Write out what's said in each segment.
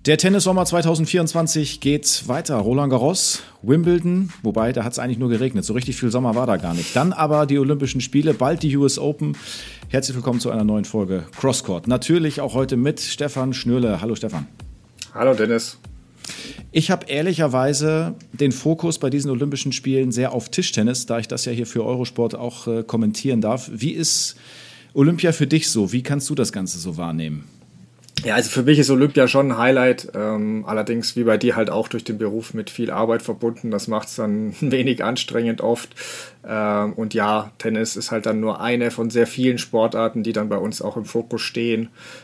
Der Tennissommer 2024 geht weiter. Roland Garros, Wimbledon, wobei da hat es eigentlich nur geregnet. So richtig viel Sommer war da gar nicht. Dann aber die Olympischen Spiele, bald die US Open. Herzlich willkommen zu einer neuen Folge Crosscourt. Natürlich auch heute mit Stefan Schnürle. Hallo Stefan. Hallo Dennis. Ich habe ehrlicherweise den Fokus bei diesen Olympischen Spielen sehr auf Tischtennis, da ich das ja hier für Eurosport auch kommentieren darf. Wie ist Olympia für dich so? Wie kannst du das Ganze so wahrnehmen? Ja, also für mich ist Olympia schon ein Highlight, allerdings wie bei dir halt auch durch den Beruf mit viel Arbeit verbunden. Das macht es dann wenig anstrengend oft. Und ja, Tennis ist halt dann nur eine von sehr vielen Sportarten, die dann bei uns auch im Fokus stehen.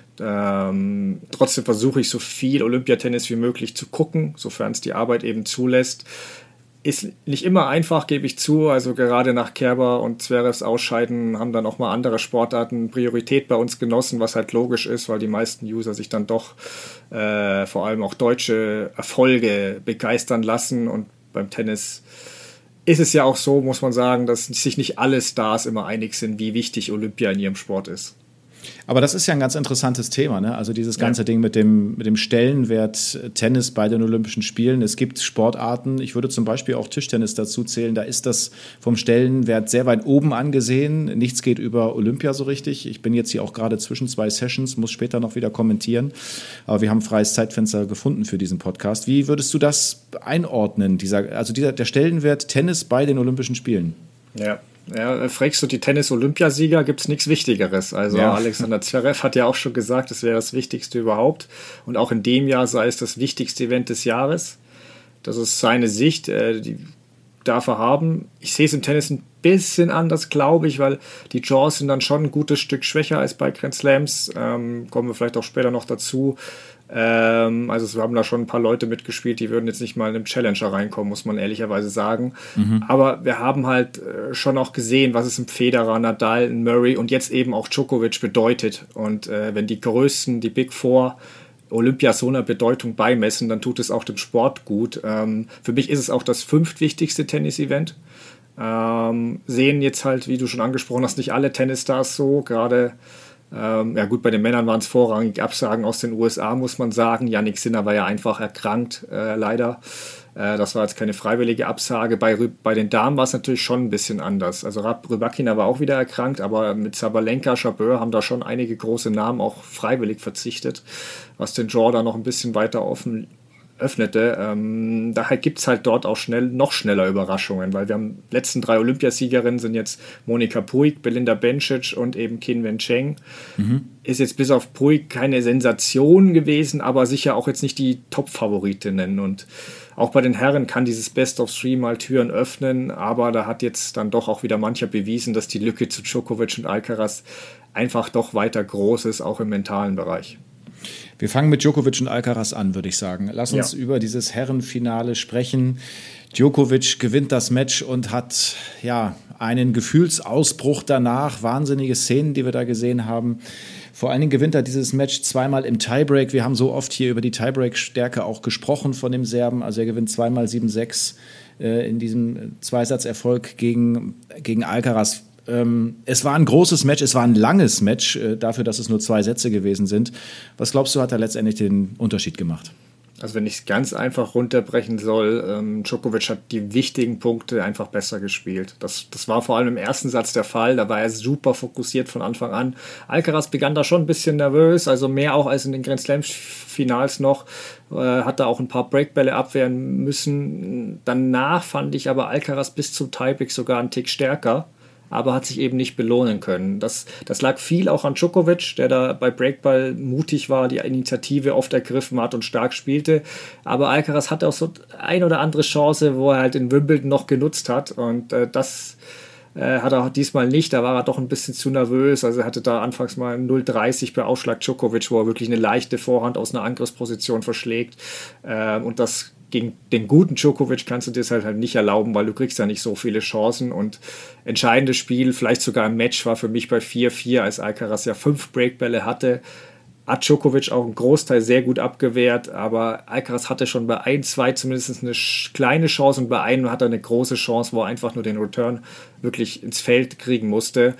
Trotzdem versuche ich so viel Olympiatennis wie möglich zu gucken, sofern es die Arbeit eben zulässt. Ist nicht immer einfach, gebe ich zu. Also gerade nach Kerber und Zverevs Ausscheiden haben dann auch mal andere Sportarten Priorität bei uns genossen, was halt logisch ist, weil die meisten User sich dann doch vor allem auch deutsche Erfolge begeistern lassen. Und beim Tennis ist es ja auch so, muss man sagen, dass sich nicht alle Stars immer einig sind, wie wichtig Olympia in ihrem Sport ist. Aber das ist ja ein ganz interessantes Thema, ne? Also dieses ganze Ding mit dem Stellenwert Tennis bei den Olympischen Spielen. Es gibt Sportarten, ich würde zum Beispiel auch Tischtennis dazu zählen, da ist das vom Stellenwert sehr weit oben angesehen. Nichts geht über Olympia so richtig. Ich bin jetzt hier auch gerade zwischen zwei Sessions, muss später noch wieder kommentieren. Aber wir haben ein freies Zeitfenster gefunden für diesen Podcast. Wie würdest du das einordnen, der Stellenwert Tennis bei den Olympischen Spielen? Ja, fragst du die Tennis-Olympiasieger, gibt es nichts Wichtigeres. Also ja. Alexander Zverev hat ja auch schon gesagt, es wäre das Wichtigste überhaupt. Und auch in dem Jahr sei es das wichtigste Event des Jahres. Das ist seine Sicht, die darf er haben. Ich sehe es im Tennis ein bisschen anders, glaube ich, weil die Draws sind dann schon ein gutes Stück schwächer als bei Grand Slams. Kommen wir vielleicht auch später noch dazu. Also wir haben da schon ein paar Leute mitgespielt, die würden jetzt nicht mal in einem Challenger reinkommen, muss man ehrlicherweise sagen. Aber wir haben halt schon auch gesehen, was es im Federer, Nadal, in Murray und jetzt eben auch Djokovic bedeutet. Und wenn die Größten, die Big Four, Olympia so einer Bedeutung beimessen, dann tut es auch dem Sport gut. Für mich ist es auch das 5. wichtigste Tennis-Event. Sehen jetzt halt, wie du schon angesprochen hast, nicht alle Tennisstars so, gerade bei den Männern waren es vorrangig Absagen aus den USA, muss man sagen. Jannik Sinner war ja einfach erkrankt, leider. Das war jetzt keine freiwillige Absage. Bei den Damen war es natürlich schon ein bisschen anders. Also Rybakina war auch wieder erkrankt, aber mit Sabalenka, Jabeur haben da schon einige große Namen auch freiwillig verzichtet, was den Draw da noch ein bisschen weiter offen öffnete. Daher gibt es halt dort auch noch schneller Überraschungen, weil wir haben letzten 3 Olympiasiegerinnen sind jetzt Monika Puig, Belinda Bencic und eben Qin Wen Cheng. Ist jetzt bis auf Puig keine Sensation gewesen, aber sicher auch jetzt nicht die Top-Favoritinnen. Und auch bei den Herren kann dieses Best of Three mal Türen öffnen, aber da hat jetzt dann doch auch wieder mancher bewiesen, dass die Lücke zu Djokovic und Alcaraz einfach doch weiter groß ist, auch im mentalen Bereich. Wir fangen mit Djokovic und Alcaraz an, würde ich sagen. Lass uns über dieses Herrenfinale sprechen. Djokovic gewinnt das Match und hat einen Gefühlsausbruch danach. Wahnsinnige Szenen, die wir da gesehen haben. Vor allen Dingen gewinnt er dieses Match zweimal im Tiebreak. Wir haben so oft hier über die Tiebreak-Stärke auch gesprochen von dem Serben. Also er gewinnt zweimal 7-6 in diesem Zweisatzerfolg gegen Alcaraz. Es war ein großes Match, es war ein langes Match, dafür, dass es nur 2 Sätze gewesen sind. Was glaubst du, hat er letztendlich den Unterschied gemacht? Also wenn ich es ganz einfach runterbrechen soll, Djokovic hat die wichtigen Punkte einfach besser gespielt. Das war vor allem im ersten Satz der Fall, da war er super fokussiert von Anfang an. Alcaraz begann da schon ein bisschen nervös, also mehr auch als in den Grand Slam-Finals noch, hat da auch ein paar Breakbälle abwehren müssen. Danach fand ich aber Alcaraz bis zum Tiebreak sogar einen Tick stärker, aber hat sich eben nicht belohnen können. Das lag viel auch an Djokovic, der da bei Breakball mutig war, die Initiative oft ergriffen hat und stark spielte. Aber Alcaraz hatte auch so ein oder andere Chance, wo er halt in Wimbledon noch genutzt hat. Und das hat er diesmal nicht. Da war er doch ein bisschen zu nervös. Also er hatte da anfangs mal 0,30 bei Aufschlag Djokovic, wo er wirklich eine leichte Vorhand aus einer Angriffsposition verschlägt. Und das gegen den guten Djokovic kannst du dir das halt nicht erlauben, weil du kriegst ja nicht so viele Chancen. Und entscheidendes Spiel, vielleicht sogar ein Match, war für mich bei 4-4, als Alcaraz ja 5 Breakbälle hatte. Hat Djokovic auch einen Großteil sehr gut abgewehrt, aber Alcaraz hatte schon bei 1-2 zumindest eine kleine Chance und bei einem hat er eine große Chance, wo er einfach nur den Return wirklich ins Feld kriegen musste.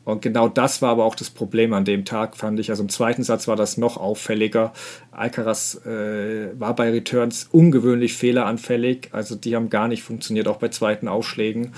Und genau das war aber auch das Problem an dem Tag, fand ich. Also im zweiten Satz war das noch auffälliger. Alcaraz war bei Returns ungewöhnlich fehleranfällig. Also die haben gar nicht funktioniert, auch bei zweiten Aufschlägen.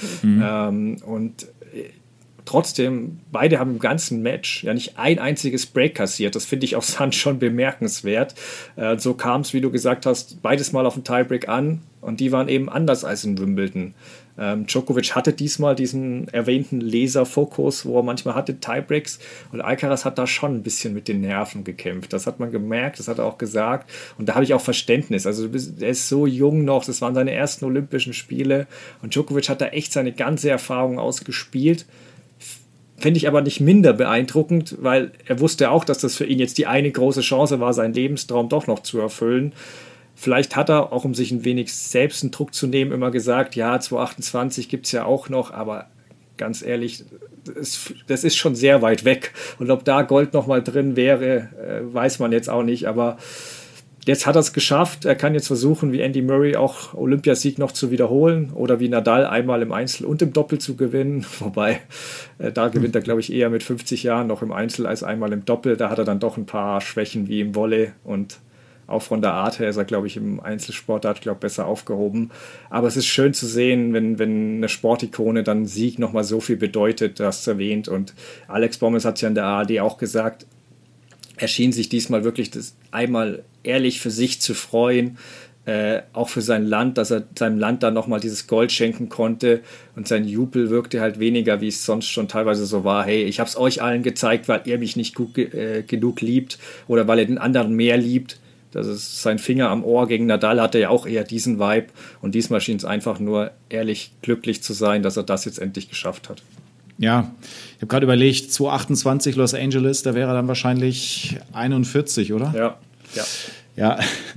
Und trotzdem, beide haben im ganzen Match ja nicht ein einziges Break kassiert. Das finde ich auf Sand schon bemerkenswert. So kam es, wie du gesagt hast, beides mal auf den Tiebreak an. Und die waren eben anders als in Wimbledon. Djokovic hatte diesmal diesen erwähnten Laserfokus, wo er manchmal hatte Tiebreaks, und Alcaraz hat da schon ein bisschen mit den Nerven gekämpft. Das hat man gemerkt, das hat er auch gesagt, und da habe ich auch Verständnis. Also er ist so jung noch, das waren seine ersten Olympischen Spiele, und Djokovic hat da echt seine ganze Erfahrung ausgespielt. Finde ich aber nicht minder beeindruckend, weil er wusste auch, dass das für ihn jetzt die eine große Chance war, seinen Lebenstraum doch noch zu erfüllen. Vielleicht hat er, auch um sich ein wenig selbst einen Druck zu nehmen, immer gesagt, ja, 2028 gibt es ja auch noch, aber ganz ehrlich, das ist schon sehr weit weg. Und ob da Gold nochmal drin wäre, weiß man jetzt auch nicht, aber jetzt hat er es geschafft. Er kann jetzt versuchen, wie Andy Murray auch Olympiasieg noch zu wiederholen oder wie Nadal einmal im Einzel und im Doppel zu gewinnen. Wobei, da gewinnt er, glaube ich, eher mit 50 Jahren noch im Einzel als einmal im Doppel. Da hat er dann doch ein paar Schwächen wie im Volley, und auch von der Art her ist er, glaube ich, im Einzelsport besser aufgehoben. Aber es ist schön zu sehen, wenn eine Sportikone dann Sieg nochmal so viel bedeutet, du hast es erwähnt. Und Alex Bommes hat es ja in der ARD auch gesagt, er schien sich diesmal wirklich das einmal ehrlich für sich zu freuen, auch für sein Land, dass er seinem Land dann nochmal dieses Gold schenken konnte, und sein Jubel wirkte halt weniger, wie es sonst schon teilweise so war. Hey, ich habe es euch allen gezeigt, weil ihr mich nicht gut genug liebt oder weil ihr den anderen mehr liebt. Das ist sein Finger am Ohr gegen Nadal, hatte ja auch eher diesen Vibe, und diesmal schien es einfach nur ehrlich glücklich zu sein, dass er das jetzt endlich geschafft hat. Ja, ich habe gerade überlegt, 2028 Los Angeles, da wäre er dann wahrscheinlich 41, oder? Ja. Ja,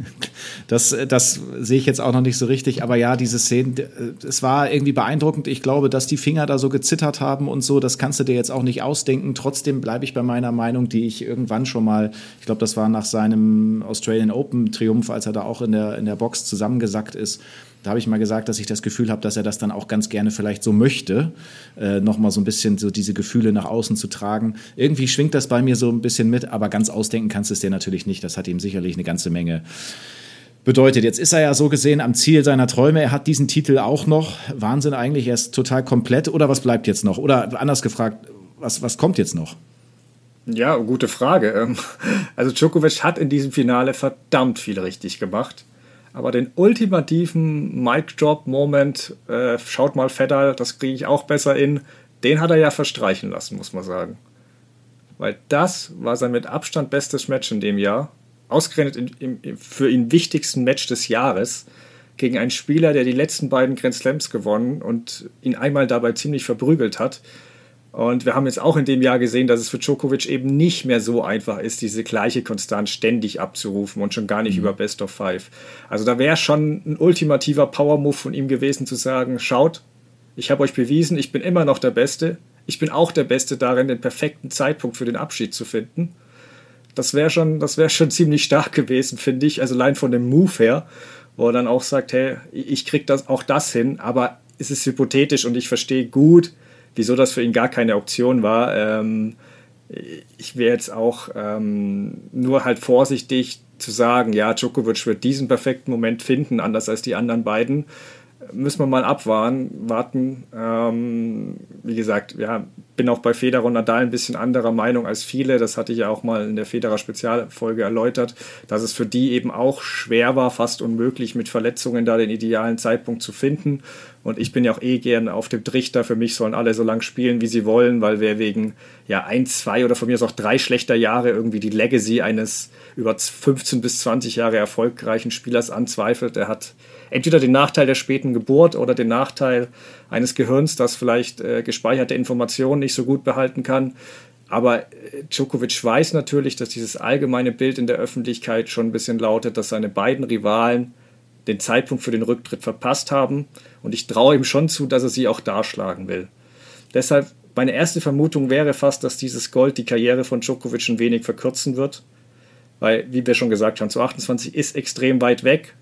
das sehe ich jetzt auch noch nicht so richtig. Aber ja, diese Szenen, es war irgendwie beeindruckend. Ich glaube, dass die Finger da so gezittert haben und so, das kannst du dir jetzt auch nicht ausdenken. Trotzdem bleibe ich bei meiner Meinung, die ich irgendwann schon mal, ich glaube, das war nach seinem Australian Open Triumph, als er da auch in der Box zusammengesackt ist. Da habe ich mal gesagt, dass ich das Gefühl habe, dass er das dann auch ganz gerne vielleicht so möchte, nochmal so ein bisschen so diese Gefühle nach außen zu tragen. Irgendwie schwingt das bei mir so ein bisschen mit, aber ganz ausdenken kannst du es dir natürlich nicht. Das hat ihm sicherlich eine ganze Menge bedeutet. Jetzt ist er ja so gesehen am Ziel seiner Träume. Er hat diesen Titel auch noch. Wahnsinn eigentlich, er ist total komplett. Oder was bleibt jetzt noch? Oder anders gefragt, was kommt jetzt noch? Ja, gute Frage. Also Djokovic hat in diesem Finale verdammt viel richtig gemacht. Aber den ultimativen Mic-Drop-Moment, schaut mal Federer, das kriege ich auch besser in, den hat er ja verstreichen lassen, muss man sagen. Weil das war sein mit Abstand bestes Match in dem Jahr. Ausgerechnet für ihn wichtigsten Match des Jahres gegen einen Spieler, der die letzten beiden Grand Slams gewonnen und ihn einmal dabei ziemlich verprügelt hat. Und wir haben jetzt auch in dem Jahr gesehen, dass es für Djokovic eben nicht mehr so einfach ist, diese gleiche Konstanz ständig abzurufen und schon gar nicht über Best of Five. Also da wäre schon ein ultimativer Power-Move von ihm gewesen, zu sagen, schaut, ich habe euch bewiesen, ich bin immer noch der Beste. Ich bin auch der Beste darin, den perfekten Zeitpunkt für den Abschied zu finden. Das wäre schon ziemlich stark gewesen, finde ich. Also allein von dem Move her, wo er dann auch sagt, hey, ich kriege auch das hin, aber es ist hypothetisch und ich verstehe gut, wieso das für ihn gar keine Option war. Ich wäre jetzt auch nur halt vorsichtig zu sagen, ja, Djokovic wird diesen perfekten Moment finden, anders als die anderen beiden. Müssen wir mal warten. Wie gesagt, ja, bin auch bei Federer und Nadal ein bisschen anderer Meinung als viele. Das hatte ich ja auch mal in der Federer-Spezialfolge erläutert, dass es für die eben auch schwer war, fast unmöglich, mit Verletzungen da den idealen Zeitpunkt zu finden. Und ich bin ja auch gern auf dem Trichter. Für mich sollen alle so lang spielen, wie sie wollen, weil wer wegen 1, 2 oder von mir aus auch 3 schlechter Jahre irgendwie die Legacy eines über 15 bis 20 Jahre erfolgreichen Spielers anzweifelt, der hat entweder den Nachteil der späten Geburt oder den Nachteil eines Gehirns, das vielleicht gespeicherte Informationen nicht so gut behalten kann. Aber Djokovic weiß natürlich, dass dieses allgemeine Bild in der Öffentlichkeit schon ein bisschen lautet, dass seine beiden Rivalen den Zeitpunkt für den Rücktritt verpasst haben. Und ich traue ihm schon zu, dass er sie auch darschlagen will. Deshalb, meine erste Vermutung wäre fast, dass dieses Gold die Karriere von Djokovic ein wenig verkürzen wird. Weil, wie wir schon gesagt haben, 2028 ist extrem weit weg.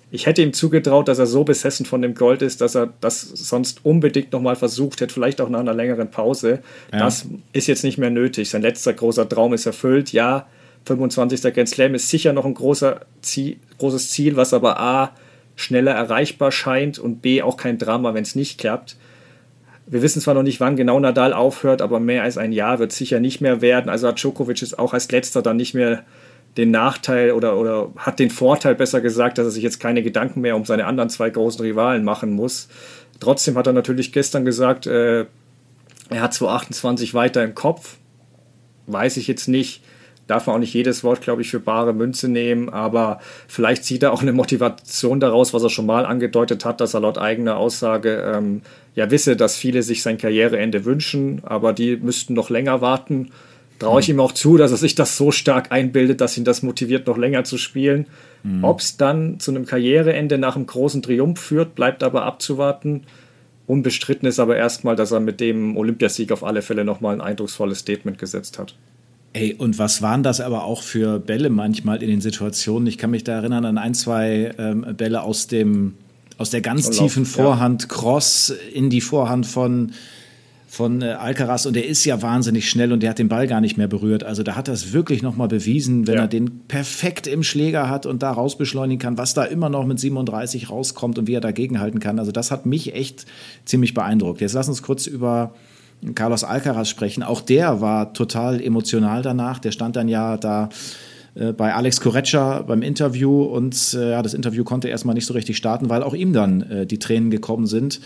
ich hätte ihm zugetraut, dass er so besessen von dem Gold ist, dass er das sonst unbedingt nochmal versucht hätte, vielleicht auch nach einer längeren Pause. Ja. Das ist jetzt nicht mehr nötig. Sein letzter großer Traum ist erfüllt. Ja, 25. Grand Slam ist sicher noch ein großes Ziel, was aber A, schneller erreichbar scheint und B, auch kein Drama, wenn es nicht klappt. Wir wissen zwar noch nicht, wann genau Nadal aufhört, aber mehr als ein Jahr wird sicher nicht mehr werden. Also hat Djokovic jetzt auch als Letzter dann nicht mehr den Nachteil oder hat den Vorteil, besser gesagt, dass er sich jetzt keine Gedanken mehr um seine anderen 2 großen Rivalen machen muss. Trotzdem hat er natürlich gestern gesagt, er hat 2028 weiter im Kopf. Weiß ich jetzt nicht. Darf man auch nicht jedes Wort, glaube ich, für bare Münze nehmen, aber vielleicht sieht er auch eine Motivation daraus, was er schon mal angedeutet hat, dass er laut eigener Aussage wisse, dass viele sich sein Karriereende wünschen, aber die müssten noch länger warten. Traue ich ihm auch zu, dass er sich das so stark einbildet, dass ihn das motiviert, noch länger zu spielen. Ob es dann zu einem Karriereende nach einem großen Triumph führt, bleibt aber abzuwarten. Unbestritten ist aber erstmal, dass er mit dem Olympiasieg auf alle Fälle nochmal ein eindrucksvolles Statement gesetzt hat. Ey, und was waren das aber auch für Bälle manchmal in den Situationen? Ich kann mich da erinnern an 1, 2 Bälle aus der ganz tiefen Vorhand, Cross in die Vorhand von Alcaraz, und der ist ja wahnsinnig schnell und der hat den Ball gar nicht mehr berührt. Also da hat er es wirklich nochmal bewiesen, wenn er den perfekt im Schläger hat und da rausbeschleunigen kann, was da immer noch mit 37 rauskommt und wie er dagegenhalten kann. Also das hat mich echt ziemlich beeindruckt. Jetzt lass uns kurz über Carlos Alcaraz sprechen. Auch der war total emotional danach. Der stand dann ja da bei Alex Corretja beim Interview und das Interview konnte erstmal nicht so richtig starten, weil auch ihm dann die Tränen gekommen sind.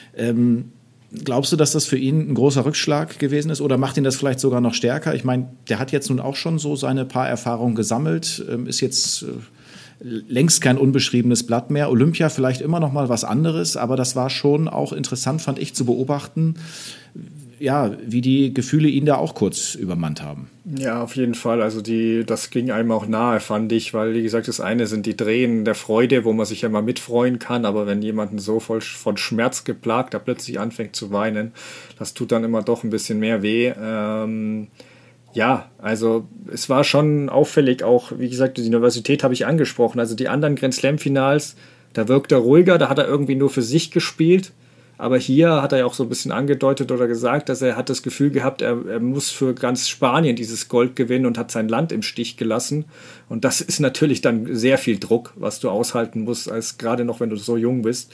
Glaubst du, dass das für ihn ein großer Rückschlag gewesen ist oder macht ihn das vielleicht sogar noch stärker? Ich meine, der hat jetzt nun auch schon so seine paar Erfahrungen gesammelt, ist jetzt längst kein unbeschriebenes Blatt mehr. Olympia vielleicht immer noch mal was anderes, aber das war schon auch interessant, fand ich, zu beobachten, ja, wie die Gefühle ihn da auch kurz übermannt haben. Ja, auf jeden Fall. Also das ging einem auch nahe, fand ich, weil, wie gesagt, das eine sind die Tränen der Freude, wo man sich ja mal mitfreuen kann, aber wenn jemanden so voll von Schmerz geplagt, da plötzlich anfängt zu weinen, das tut dann immer doch ein bisschen mehr weh. Ja, also es war schon auffällig, auch, wie gesagt, die Universität habe ich angesprochen, also die anderen Grand Slam-Finals, da wirkt er ruhiger, da hat er irgendwie nur für sich gespielt. Aber hier hat er ja auch so ein bisschen angedeutet oder gesagt, dass er hat das Gefühl gehabt, er muss für ganz Spanien dieses Gold gewinnen und hat sein Land im Stich gelassen. Und das ist natürlich dann sehr viel Druck, was du aushalten musst, als gerade noch, wenn du so jung bist.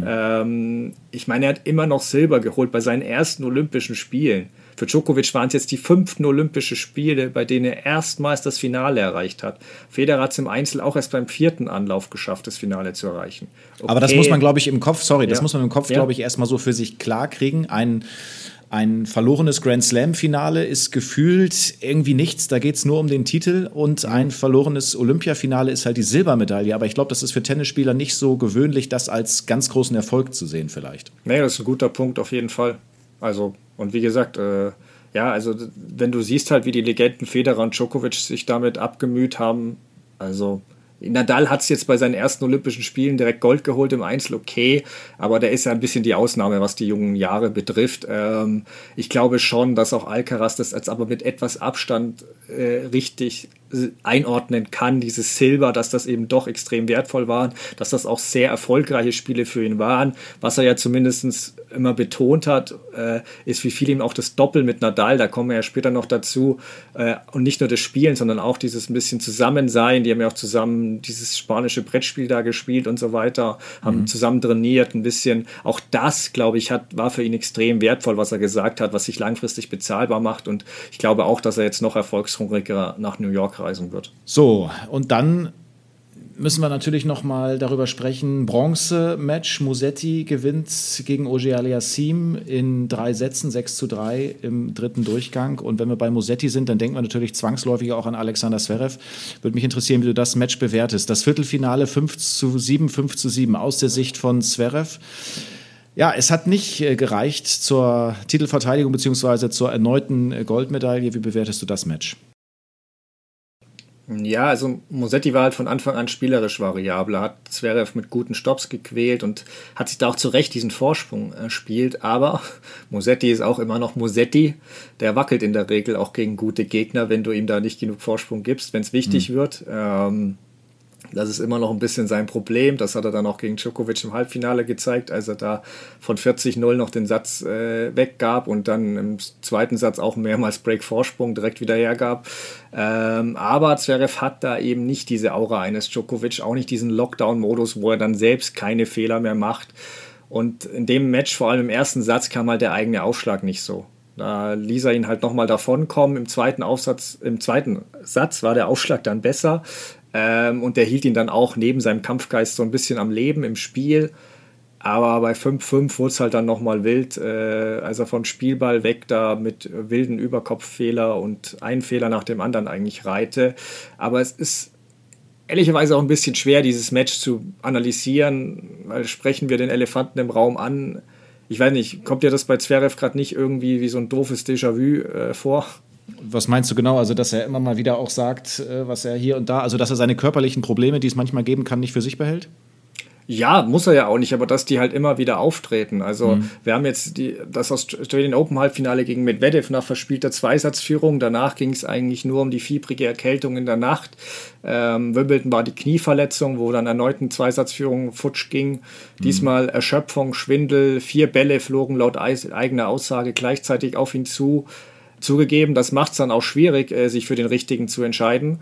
Ich meine, er hat immer noch Silber geholt bei seinen ersten Olympischen Spielen. Für Djokovic waren es jetzt die 5. Olympische Spiele, bei denen er erstmals das Finale erreicht hat. Federer hat es im Einzel auch erst beim 4. Anlauf geschafft, das Finale zu erreichen. Okay. Aber das muss man, glaube ich, im Kopf, glaube ich, erstmal so für sich klar kriegen. Ein verlorenes Grand Slam-Finale ist gefühlt irgendwie nichts, da geht es nur um den Titel, und ein verlorenes Olympiafinale ist halt die Silbermedaille. Aber ich glaube, das ist für Tennisspieler nicht so gewöhnlich, das als ganz großen Erfolg zu sehen vielleicht. Nee, das ist ein guter Punkt auf jeden Fall. Also, und wie gesagt, also wenn du siehst halt, wie die Legenden Federer und Djokovic sich damit abgemüht haben, also Nadal hat es jetzt bei seinen ersten Olympischen Spielen direkt Gold geholt im Einzel, okay, aber der ist ja ein bisschen die Ausnahme, was die jungen Jahre betrifft. Ich glaube schon, dass auch Alcaraz das jetzt aber mit etwas Abstand richtig einordnen kann, dieses Silber, dass das eben doch extrem wertvoll waren, dass das auch sehr erfolgreiche Spiele für ihn waren. Was er ja zumindest immer betont hat, ist, wie viel ihm auch das Doppel mit Nadal, da kommen wir ja später noch dazu, und nicht nur das Spielen, sondern auch dieses ein bisschen Zusammensein, die haben ja auch zusammen dieses spanische Brettspiel da gespielt und so weiter, haben zusammen trainiert ein bisschen. Auch das, glaube ich, war für ihn extrem wertvoll, was er gesagt hat, was sich langfristig bezahlbar macht, und ich glaube auch, dass er jetzt noch erfolgshungriger nach New York reisen wird. So, und dann müssen wir natürlich noch mal darüber sprechen. Bronze-Match, Musetti gewinnt gegen Auger-Aliassime in 3 Sätzen, 6:3 im 3. Durchgang. Und wenn wir bei Musetti sind, dann denken wir natürlich zwangsläufig auch an Alexander Zverev. Würde mich interessieren, wie du das Match bewertest. Das Viertelfinale 5:7, 5:7 aus der Sicht von Zverev. Ja, es hat nicht gereicht zur Titelverteidigung bzw. zur erneuten Goldmedaille. Wie bewertest du das Match? Ja, also Musetti war halt von Anfang an spielerisch variabel, hat Zverev mit guten Stops gequält und hat sich da auch zu Recht diesen Vorsprung erspielt, aber Musetti ist auch immer noch Musetti, der wackelt in der Regel auch gegen gute Gegner, wenn du ihm da nicht genug Vorsprung gibst, wenn es wichtig wird. Das ist immer noch ein bisschen sein Problem. Das hat er dann auch gegen Djokovic im Halbfinale gezeigt, als er da von 40-0 noch den Satz weggab und dann im zweiten Satz auch mehrmals Break-Vorsprung direkt wieder hergab. Aber Zverev hat da eben nicht diese Aura eines Djokovic, auch nicht diesen Lockdown-Modus, wo er dann selbst keine Fehler mehr macht. Und in dem Match, vor allem im ersten Satz, kam halt der eigene Aufschlag nicht so. Da ließ er ihn halt nochmal davonkommen. Im zweiten Satz war der Aufschlag dann besser. Und der hielt ihn dann auch neben seinem Kampfgeist so ein bisschen am Leben im Spiel. Aber bei 5-5 wurde es halt dann nochmal wild, als er von Spielball weg da mit wilden Überkopffehler und einen Fehler nach dem anderen eigentlich reihte. Aber es ist ehrlicherweise auch ein bisschen schwer, dieses Match zu analysieren, weil sprechen wir den Elefanten im Raum an. Ich weiß nicht, kommt dir das bei Zverev gerade nicht irgendwie wie so ein doofes Déjà-vu vor? Was meinst du genau? Also, dass er immer mal wieder auch sagt, was er hier und da, also dass er seine körperlichen Probleme, die es manchmal geben kann, nicht für sich behält? Ja, muss er ja auch nicht, aber dass die halt immer wieder auftreten. Also wir haben jetzt das Australian Open Halbfinale gegen Medvedev nach verspielter Zweisatzführung. Danach ging es eigentlich nur um die fiebrige Erkältung in der Nacht. Wimbledon war die Knieverletzung, wo dann erneut eine Zweisatzführung futsch ging. Diesmal Erschöpfung, Schwindel, 4 Bälle flogen laut eigener Aussage gleichzeitig auf ihn zu. Zugegeben, das macht es dann auch schwierig, sich für den Richtigen zu entscheiden.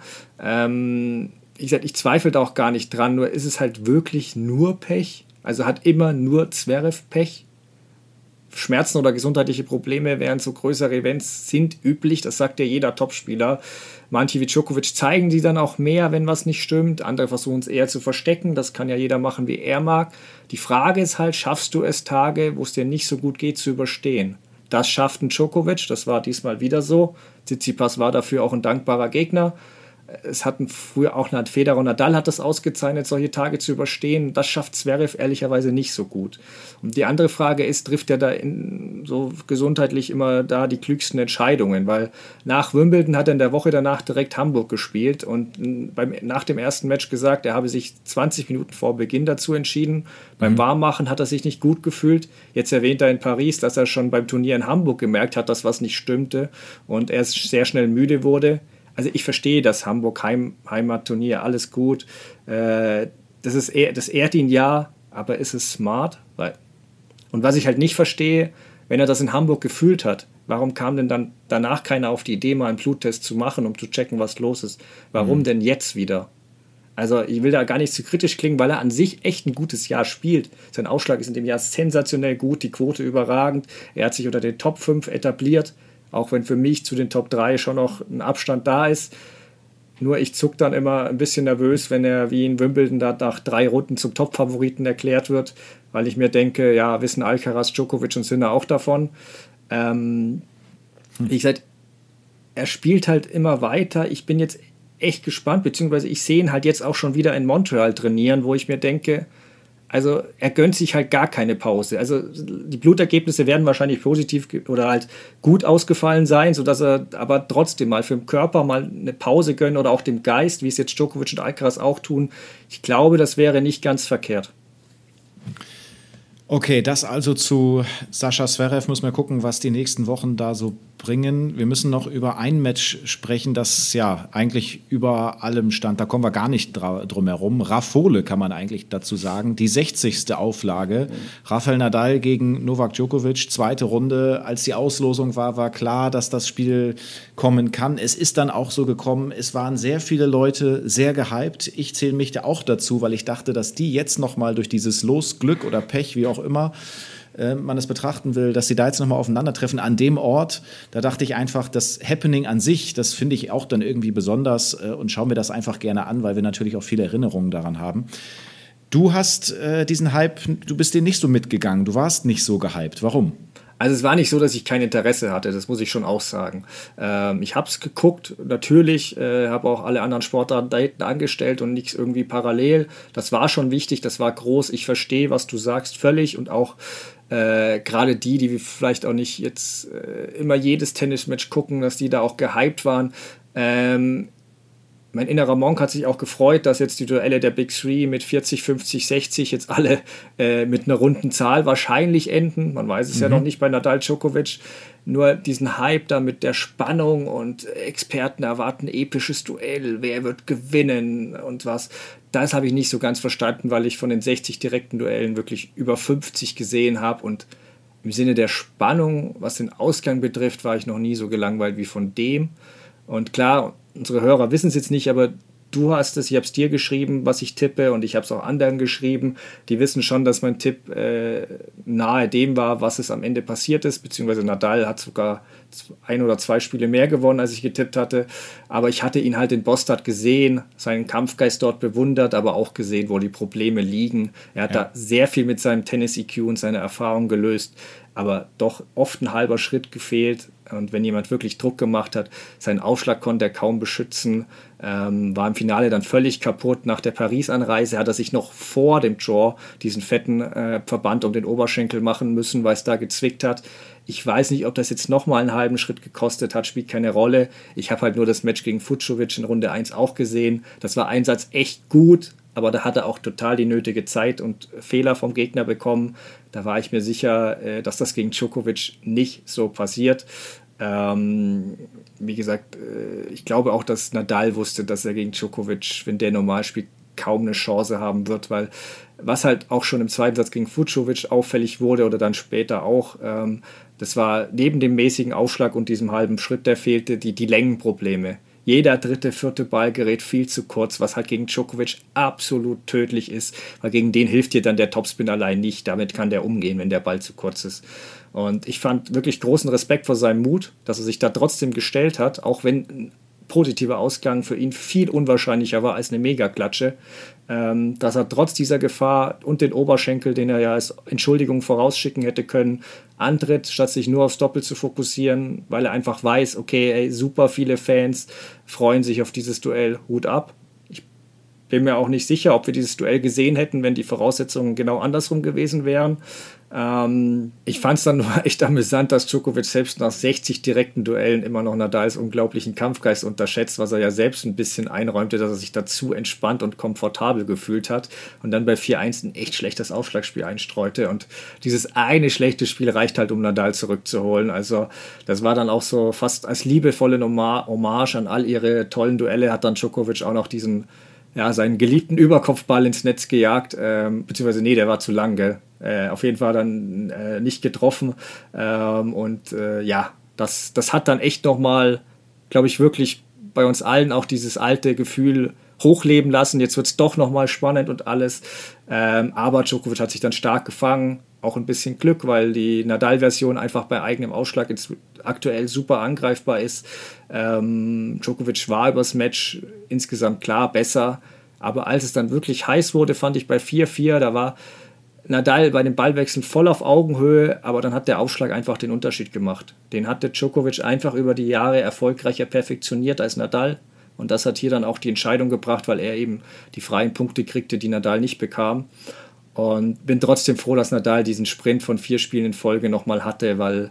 Wie gesagt, ich zweifle da auch gar nicht dran, nur ist es halt wirklich nur Pech. Also hat immer nur Zverev Pech. Schmerzen oder gesundheitliche Probleme während so größere Events sind üblich, das sagt ja jeder Topspieler. Manche wie Djokovic zeigen die dann auch mehr, wenn was nicht stimmt. Andere versuchen es eher zu verstecken, das kann ja jeder machen, wie er mag. Die Frage ist halt, schaffst du es Tage, wo es dir nicht so gut geht, zu überstehen? Das schafft ein Djokovic, das war diesmal wieder so. Tsitsipas war dafür auch ein dankbarer Gegner. Es hatten früher auch Federer und Nadal hat das ausgezeichnet, solche Tage zu überstehen. Das schafft Zverev ehrlicherweise nicht so gut. Und die andere Frage ist, trifft er da so gesundheitlich immer da die klügsten Entscheidungen? Weil nach Wimbledon hat er in der Woche danach direkt Hamburg gespielt und nach dem ersten Match gesagt, er habe sich 20 Minuten vor Beginn dazu entschieden. Beim Warmmachen hat er sich nicht gut gefühlt. Jetzt erwähnt er in Paris, dass er schon beim Turnier in Hamburg gemerkt hat, dass was nicht stimmte und er sehr schnell müde wurde. Also ich verstehe das Hamburg Heimatturnier, alles gut. Das ehrt ihn ja, aber ist es smart? Und was ich halt nicht verstehe, wenn er das in Hamburg gefühlt hat, warum kam denn dann danach keiner auf die Idee, mal einen Bluttest zu machen, um zu checken, was los ist? Warum denn jetzt wieder? Also ich will da gar nicht zu kritisch klingen, weil er an sich echt ein gutes Jahr spielt. Sein Ausschlag ist in dem Jahr sensationell gut, die Quote überragend. Er hat sich unter den Top 5 etabliert. Auch wenn für mich zu den Top 3 schon noch ein Abstand da ist. Nur ich zuck dann immer ein bisschen nervös, wenn er wie in Wimbledon da nach 3 Runden zum Top-Favoriten erklärt wird, weil ich mir denke, ja, wissen Alcaraz, Djokovic und Sinner auch davon. Wie gesagt, er spielt halt immer weiter. Ich bin jetzt echt gespannt, beziehungsweise ich sehe ihn halt jetzt auch schon wieder in Montreal trainieren, wo ich mir denke, also er gönnt sich halt gar keine Pause. Also die Blutergebnisse werden wahrscheinlich positiv oder halt gut ausgefallen sein, sodass er aber trotzdem mal für den Körper mal eine Pause gönnt oder auch dem Geist, wie es jetzt Djokovic und Alcaraz auch tun. Ich glaube, das wäre nicht ganz verkehrt. Okay, das also zu Sascha Zverev. Müssen wir gucken, was die nächsten Wochen da so bringen. Wir müssen noch über ein Match sprechen, das ja eigentlich über allem stand. Da kommen wir gar nicht drum herum. Raffole kann man eigentlich dazu sagen. Die 60. Auflage. Rafael Nadal gegen Novak Djokovic. Zweite Runde. Als die Auslosung war klar, dass das Spiel kommen kann. Es ist dann auch so gekommen. Es waren sehr viele Leute sehr gehypt. Ich zähle mich da auch dazu, weil ich dachte, dass die jetzt nochmal durch dieses Losglück oder Pech, wie auch immer man es betrachten will, dass sie da jetzt nochmal aufeinandertreffen an dem Ort. Da dachte ich einfach, das Happening an sich, das finde ich auch dann irgendwie besonders und schauen wir das einfach gerne an, weil wir natürlich auch viele Erinnerungen daran haben. Du hast diesen Hype, du bist den nicht so mitgegangen, du warst nicht so gehypt. Warum? Also es war nicht so, dass ich kein Interesse hatte, das muss ich schon auch sagen. Ich habe es geguckt, natürlich, habe auch alle anderen Sportarten da hinten angestellt und nichts irgendwie parallel. Das war schon wichtig, das war groß. Ich verstehe, was du sagst, völlig und auch gerade die vielleicht auch nicht jetzt immer jedes Tennismatch gucken, dass die da auch gehypt waren. mein innerer Monk hat sich auch gefreut, dass jetzt die Duelle der Big Three mit 40, 50, 60 jetzt alle mit einer runden Zahl wahrscheinlich enden. Man weiß es ja noch nicht bei Nadal Djokovic. Nur diesen Hype da mit der Spannung und Experten erwarten episches Duell, wer wird gewinnen und was. Das habe ich nicht so ganz verstanden, weil ich von den 60 direkten Duellen wirklich über 50 gesehen habe. Und im Sinne der Spannung, was den Ausgang betrifft, war ich noch nie so gelangweilt wie von dem. Und klar, unsere Hörer wissen es jetzt nicht, aber du hast es, ich habe es dir geschrieben, was ich tippe, und ich habe es auch anderen geschrieben. Die wissen schon, dass mein Tipp nahe dem war, was es am Ende passiert ist, beziehungsweise Nadal hat sogar 1 oder 2 Spiele mehr gewonnen, als ich getippt hatte. Aber ich hatte ihn halt in Bostad gesehen, seinen Kampfgeist dort bewundert, aber auch gesehen, wo die Probleme liegen. Er hat da sehr viel mit seinem Tennis-IQ und seiner Erfahrung gelöst, aber doch oft ein halber Schritt gefehlt. Und wenn jemand wirklich Druck gemacht hat, seinen Aufschlag konnte er kaum beschützen, war im Finale dann völlig kaputt. Nach der Paris-Anreise hat er sich noch vor dem Draw diesen fetten Verband um den Oberschenkel machen müssen, weil es da gezwickt hat. Ich weiß nicht, ob das jetzt nochmal einen halben Schritt gekostet hat, spielt keine Rolle. Ich habe halt nur das Match gegen Fucsovics in Runde 1 auch gesehen. Das war Einsatz echt gut, aber da hat er auch total die nötige Zeit und Fehler vom Gegner bekommen. Da war ich mir sicher, dass das gegen Djokovic nicht so passiert. Wie gesagt, ich glaube auch, dass Nadal wusste, dass er gegen Djokovic, wenn der normal spielt, kaum eine Chance haben wird, weil was halt auch schon im zweiten Satz gegen Fucsovics auffällig wurde oder dann später auch, das war neben dem mäßigen Aufschlag und diesem halben Schritt, der fehlte, die Längenprobleme. Jeder dritte, vierte Ball gerät viel zu kurz, was halt gegen Djokovic absolut tödlich ist, weil gegen den hilft dir dann der Topspin allein nicht. Damit kann der umgehen, wenn der Ball zu kurz ist. Und ich fand wirklich großen Respekt vor seinem Mut, dass er sich da trotzdem gestellt hat, auch wenn ein positiver Ausgang für ihn viel unwahrscheinlicher war als eine Megaklatsche, dass er trotz dieser Gefahr und den Oberschenkel, den er ja als Entschuldigung vorausschicken hätte können, antritt, statt sich nur aufs Doppel zu fokussieren, weil er einfach weiß, okay, ey, super viele Fans freuen sich auf dieses Duell, Hut ab. Ich bin mir auch nicht sicher, ob wir dieses Duell gesehen hätten, wenn die Voraussetzungen genau andersrum gewesen wären. Ich fand es dann nur echt amüsant, dass Djokovic selbst nach 60 direkten Duellen immer noch Nadals unglaublichen Kampfgeist unterschätzt, was er ja selbst ein bisschen einräumte, dass er sich dazu entspannt und komfortabel gefühlt hat und dann bei 4-1 ein echt schlechtes Aufschlagspiel einstreute, und dieses eine schlechte Spiel reicht halt, um Nadal zurückzuholen. Also das war dann auch so fast als liebevolle Hommage an all ihre tollen Duelle, hat dann Djokovic auch noch seinen geliebten Überkopfball ins Netz gejagt, beziehungsweise nee, der war zu lang, gell? Auf jeden Fall dann nicht getroffen, das hat dann echt nochmal, glaube ich, wirklich bei uns allen auch dieses alte Gefühl hochleben lassen. Jetzt wird es doch nochmal spannend und alles, aber Djokovic hat sich dann stark gefangen, auch ein bisschen Glück, weil die Nadal-Version einfach bei eigenem Ausschlag jetzt aktuell super angreifbar ist. Djokovic war übers Match insgesamt klar besser, aber als es dann wirklich heiß wurde, fand ich bei 4-4, da war Nadal bei dem Ballwechsel voll auf Augenhöhe, aber dann hat der Aufschlag einfach den Unterschied gemacht. Den hatte Djokovic einfach über die Jahre erfolgreicher perfektioniert als Nadal, und das hat hier dann auch die Entscheidung gebracht, weil er eben die freien Punkte kriegte, die Nadal nicht bekam. Und bin trotzdem froh, dass Nadal diesen Sprint von 4 Spielen in Folge nochmal hatte, weil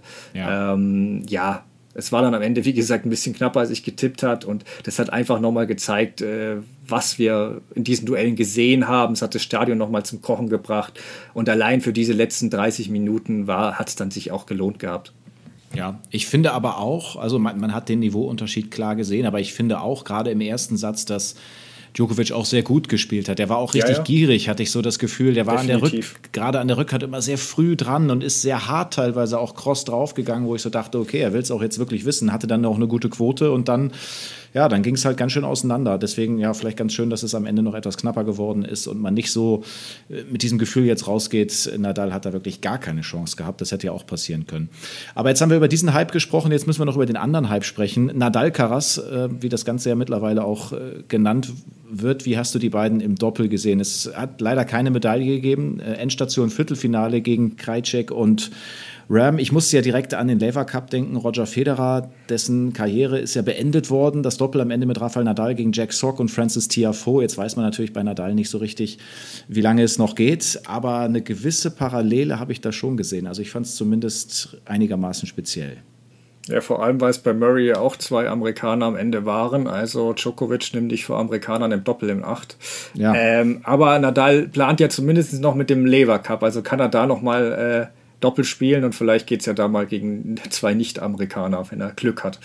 es war dann am Ende, wie gesagt, ein bisschen knapper, als ich getippt habe. Und das hat einfach nochmal gezeigt, was wir in diesen Duellen gesehen haben. Es hat das Stadion nochmal zum Kochen gebracht. Und allein für diese letzten 30 Minuten hat es dann sich auch gelohnt gehabt. Ja, ich finde aber auch, also man hat den Niveauunterschied klar gesehen, aber ich finde auch gerade im ersten Satz, dass Djokovic auch sehr gut gespielt hat. Der war auch richtig gierig, hatte ich so das Gefühl. Der war gerade an der Rückhand immer sehr früh dran und ist sehr hart teilweise auch kross draufgegangen, wo ich so dachte, okay, er will es auch jetzt wirklich wissen. Hatte dann auch eine gute Quote und dann ging es halt ganz schön auseinander. Deswegen vielleicht ganz schön, dass es am Ende noch etwas knapper geworden ist und man nicht so mit diesem Gefühl jetzt rausgeht, Nadal hat da wirklich gar keine Chance gehabt. Das hätte ja auch passieren können. Aber jetzt haben wir über diesen Hype gesprochen, jetzt müssen wir noch über den anderen Hype sprechen. Nadal-Karas, wie das Ganze ja mittlerweile auch genannt wird. Wie hast du die beiden im Doppel gesehen? Es hat leider keine Medaille gegeben. Endstation Viertelfinale gegen Krajicek und Rahm. Ich musste ja direkt an den Laver Cup denken. Roger Federer, dessen Karriere ist ja beendet worden. Das Doppel am Ende mit Rafael Nadal gegen Jack Sock und Francis Tiafoe. Jetzt weiß man natürlich bei Nadal nicht so richtig, wie lange es noch geht. Aber eine gewisse Parallele habe ich da schon gesehen. Also ich fand es zumindest einigermaßen speziell. Ja, vor allem, weil es bei Murray ja auch 2 Amerikaner am Ende waren. Also Djokovic nimmt dich vor Amerikanern im Doppel im 8. Ja. Aber Nadal plant ja zumindest noch mit dem Lever Cup. Also kann er da nochmal Doppel spielen und vielleicht geht es ja da mal gegen 2 Nicht-Amerikaner, wenn er Glück hat.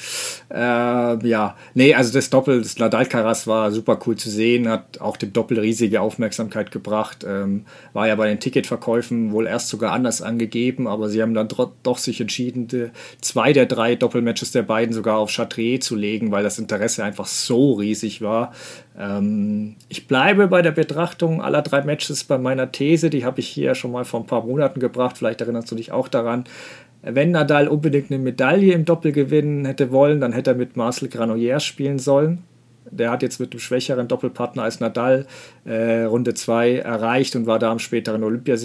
Also das Doppel, das Nadal-Alcaraz war super cool zu sehen, hat auch dem Doppel riesige Aufmerksamkeit gebracht, war ja bei den Ticketverkäufen wohl erst sogar anders angegeben, aber sie haben dann doch sich entschieden, 2 der 3 Doppelmatches der beiden sogar auf Chatrier zu legen, weil das Interesse einfach so riesig war. Ich bleibe bei der Betrachtung aller 3 Matches bei meiner These, die habe ich hier schon mal vor ein paar Monaten gebracht, vielleicht erinnerst du dich auch daran. Wenn Nadal unbedingt eine Medaille im Doppel gewinnen hätte wollen, dann hätte er mit Marcel Granollers spielen sollen. Der hat jetzt mit einem schwächeren Doppelpartner als Nadal Runde 2 erreicht und war da am späteren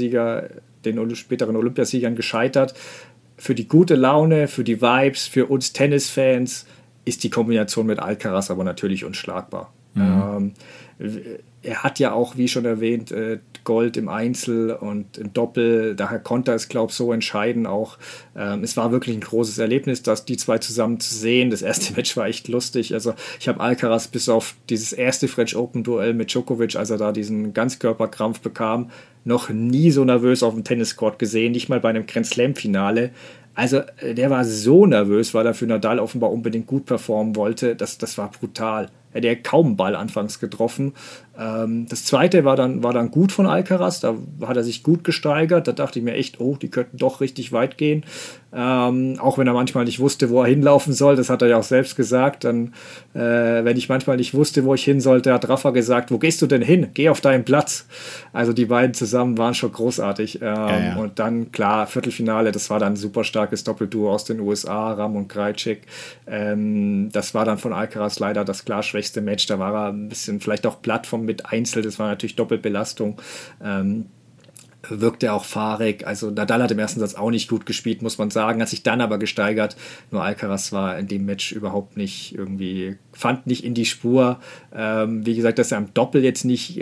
Olympiasiegern gescheitert. Für die gute Laune, für die Vibes, für uns Tennisfans ist die Kombination mit Alcaraz aber natürlich unschlagbar. Mhm. Er hat ja auch, wie schon erwähnt, Gold im Einzel und im Doppel. Daher konnte er es, glaube ich, so entscheiden auch. Es war wirklich ein großes Erlebnis, die 2 zusammen zu sehen. Das erste Match war echt lustig. Also ich habe Alcaraz bis auf dieses erste French Open Duell mit Djokovic, als er da diesen Ganzkörperkrampf bekam, noch nie so nervös auf dem Tenniscourt gesehen. Nicht mal bei einem Grand Slam Finale. Also der war so nervös, weil er für Nadal offenbar unbedingt gut performen wollte. Das war brutal. Er hat kaum einen Ball anfangs getroffen. Das zweite war dann gut von Alcaraz, da hat er sich gut gesteigert. Da dachte ich mir echt, die könnten doch richtig weit gehen. Auch wenn er manchmal nicht wusste, wo er hinlaufen soll, das hat er ja auch selbst gesagt. Dann, wenn ich manchmal nicht wusste, wo ich hin sollte, hat Rafa gesagt, wo gehst du denn hin? Geh auf deinen Platz. Also die beiden zusammen waren schon großartig. Ja. Und dann, klar, Viertelfinale, das war dann ein super starkes Doppelduo aus den USA, Ram und Krajicek. Das war dann von Alcaraz leider das klar schwächste Match. Da war er ein bisschen vielleicht auch platt mit Einzel, das war natürlich Doppelbelastung. Wirkte auch fahrig. Also Nadal hat im ersten Satz auch nicht gut gespielt, muss man sagen, hat sich dann aber gesteigert. Nur Alcaraz war in dem Match überhaupt nicht fand nicht in die Spur. Wie gesagt, dass er am Doppel jetzt nicht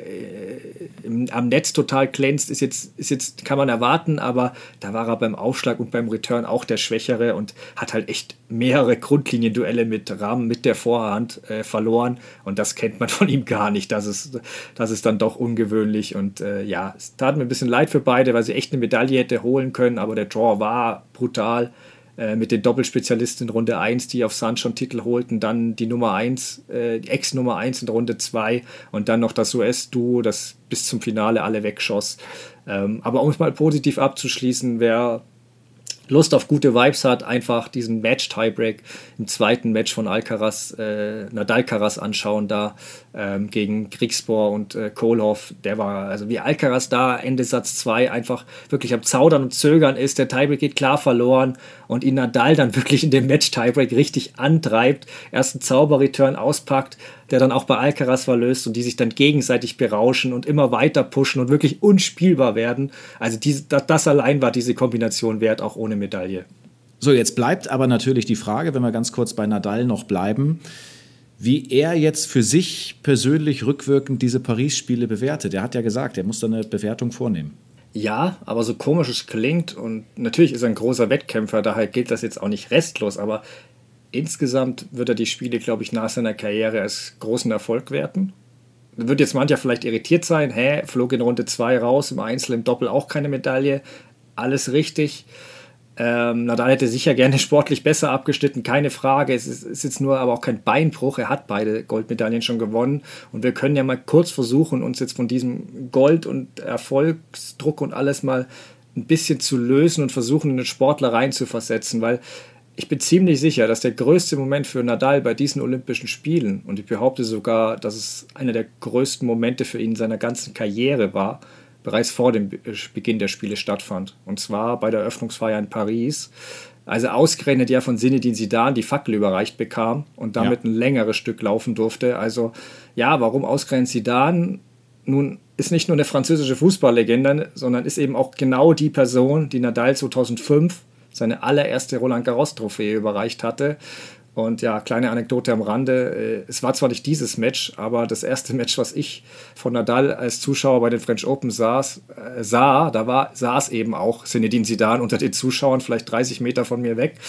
am Netz total glänzt, ist jetzt kann man erwarten, aber da war er beim Aufschlag und beim Return auch der Schwächere und hat halt echt mehrere Grundlinienduelle mit Rahmen, mit der Vorhand verloren und das kennt man von ihm gar nicht. Das ist dann doch ungewöhnlich und es tat mir ein bisschen leid für beide, weil sie echt eine Medaille hätte holen können, aber der Draw war brutal. Mit den Doppelspezialisten in Runde 1, die auf Sand schon Titel holten, dann die Nummer 1, die Ex-Nummer 1 in Runde 2 und dann noch das US-Duo, das bis zum Finale alle wegschoss. Aber um es mal positiv abzuschließen, wer Lust auf gute Vibes hat, einfach diesen Match-Tiebreak im zweiten Match von Nadal-Alcaraz anschauen da gegen Griegspoor und Kohlhoff. Der war, also wie Alcaraz da Ende Satz 2 einfach wirklich am Zaudern und Zögern ist, der Tiebreak geht klar verloren und ihn Nadal dann wirklich in dem Match-Tiebreak richtig antreibt, erst einen Zauber-Return auspackt, der dann auch bei Alcaraz verlöst und die sich dann gegenseitig berauschen und immer weiter pushen und wirklich unspielbar werden. Also das allein war diese Kombination wert, auch ohne Medaille. So, jetzt bleibt aber natürlich die Frage, wenn wir ganz kurz bei Nadal noch bleiben, wie er jetzt für sich persönlich rückwirkend diese Paris-Spiele bewertet. Er hat ja gesagt, er muss da eine Bewertung vornehmen. Ja, aber so komisch es klingt und natürlich ist er ein großer Wettkämpfer, daher gilt das jetzt auch nicht restlos, aber insgesamt wird er die Spiele, glaube ich, nach seiner Karriere als großen Erfolg werten. Da wird jetzt mancher vielleicht irritiert sein, flog in Runde 2 raus, im Einzel, im Doppel auch keine Medaille, alles richtig. Nadal hätte sicher gerne sportlich besser abgeschnitten, keine Frage. Es ist jetzt nur aber auch kein Beinbruch. Er hat beide Goldmedaillen schon gewonnen. Und wir können ja mal kurz versuchen, uns jetzt von diesem Gold- und Erfolgsdruck und alles mal ein bisschen zu lösen und versuchen, in den Sportler reinzuversetzen. Weil ich bin ziemlich sicher, dass der größte Moment für Nadal bei diesen Olympischen Spielen, und ich behaupte sogar, dass es einer der größten Momente für ihn in seiner ganzen Karriere war, bereits vor dem Beginn der Spiele stattfand. Und zwar bei der Eröffnungsfeier in Paris, als er ausgerechnet ja von Zinedine Zidane die Fackel überreicht bekam und damit ein längeres Stück laufen durfte. Also ja, warum ausgerechnet Zidane? Nun ist nicht nur eine französische Fußballlegende, sondern ist eben auch genau die Person, die Nadal 2005 seine allererste Roland-Garros-Trophäe überreicht hatte. Und ja, kleine Anekdote am Rande. Es war zwar nicht dieses Match, aber das erste Match, was ich von Nadal als Zuschauer bei den French Open saß, saß eben auch Zinedine Zidane unter den Zuschauern, vielleicht 30 Meter von mir weg.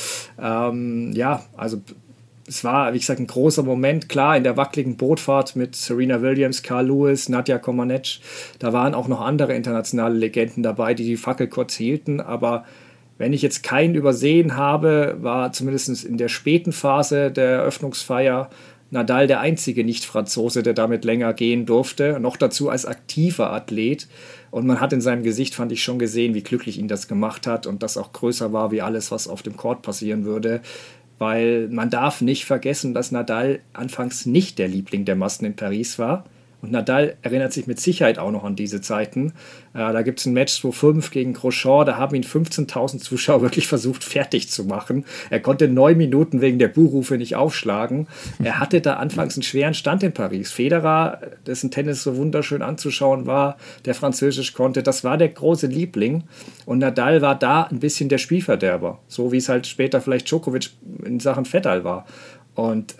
Also es war, wie gesagt, ein großer Moment. Klar, in der wackeligen Bootfahrt mit Serena Williams, Carl Lewis, Nadia Comaneci, da waren auch noch andere internationale Legenden dabei, die Fackel kurz hielten. Aber wenn ich jetzt keinen übersehen habe, war zumindest in der späten Phase der Eröffnungsfeier Nadal der einzige Nicht-Franzose, der damit länger gehen durfte. Noch dazu als aktiver Athlet. Und man hat in seinem Gesicht, fand ich, schon gesehen, wie glücklich ihn das gemacht hat und das auch größer war wie alles, was auf dem Court passieren würde. Weil man darf nicht vergessen, dass Nadal anfangs nicht der Liebling der Massen in Paris war. Und Nadal erinnert sich mit Sicherheit auch noch an diese Zeiten. Da gibt es ein Match 2-5 gegen Grosjean, da haben ihn 15.000 Zuschauer wirklich versucht, fertig zu machen. Er konnte 9 Minuten wegen der Buhrufe nicht aufschlagen. Er hatte da anfangs einen schweren Stand in Paris. Federer, dessen Tennis so wunderschön anzuschauen war, der Französisch konnte, das war der große Liebling. Und Nadal war da ein bisschen der Spielverderber. So wie es halt später vielleicht Djokovic in Sachen Vettel war. Und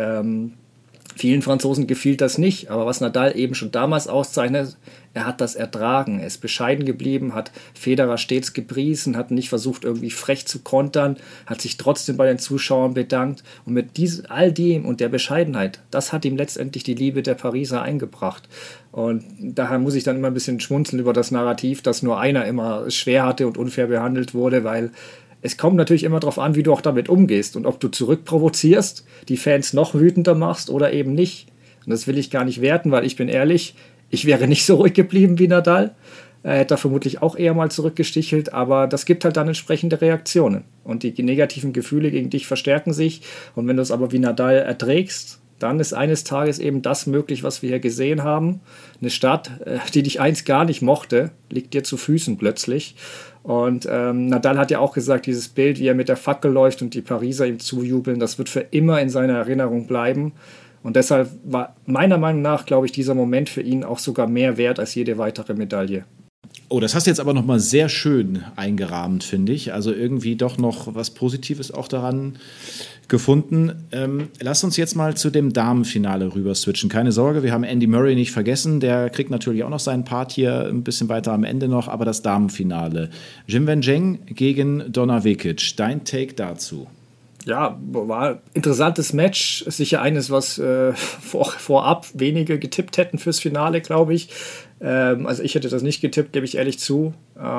vielen Franzosen gefiel das nicht, aber was Nadal eben schon damals auszeichnet, er hat das ertragen, er ist bescheiden geblieben, hat Federer stets gepriesen, hat nicht versucht irgendwie frech zu kontern, hat sich trotzdem bei den Zuschauern bedankt und mit all dem und der Bescheidenheit, das hat ihm letztendlich die Liebe der Pariser eingebracht. Und daher muss ich dann immer ein bisschen schmunzeln über das Narrativ, dass nur einer immer schwer hatte und unfair behandelt wurde, weil es kommt natürlich immer darauf an, wie du auch damit umgehst und ob du zurückprovozierst, die Fans noch wütender machst oder eben nicht. Und das will ich gar nicht werten, weil ich bin ehrlich, ich wäre nicht so ruhig geblieben wie Nadal. Er hätte da vermutlich auch eher mal zurückgestichelt, aber das gibt halt dann entsprechende Reaktionen. Und die negativen Gefühle gegen dich verstärken sich. Und wenn du es aber wie Nadal erträgst, dann ist eines Tages eben das möglich, was wir hier gesehen haben. Eine Stadt, die dich einst gar nicht mochte, liegt dir zu Füßen plötzlich. Und Nadal hat ja auch gesagt, dieses Bild, wie er mit der Fackel läuft und die Pariser ihm zujubeln, das wird für immer in seiner Erinnerung bleiben. Und deshalb war meiner Meinung nach, glaube ich, dieser Moment für ihn auch sogar mehr wert als jede weitere Medaille. Oh, das hast du jetzt aber nochmal sehr schön eingerahmt, finde ich. Also irgendwie doch noch was Positives auch daran gefunden. Lass uns jetzt mal zu dem Damenfinale rüber switchen. Keine Sorge, wir haben Andy Murray nicht vergessen. Der kriegt natürlich auch noch seinen Part hier ein bisschen weiter am Ende noch. Aber das Damenfinale. Jim Wen Zheng gegen Donna Vekic. Dein Take dazu? Ja, war ein interessantes Match. Sicher eines, was vorab wenige getippt hätten fürs Finale, glaube ich. Also ich hätte das nicht getippt, gebe ich ehrlich zu.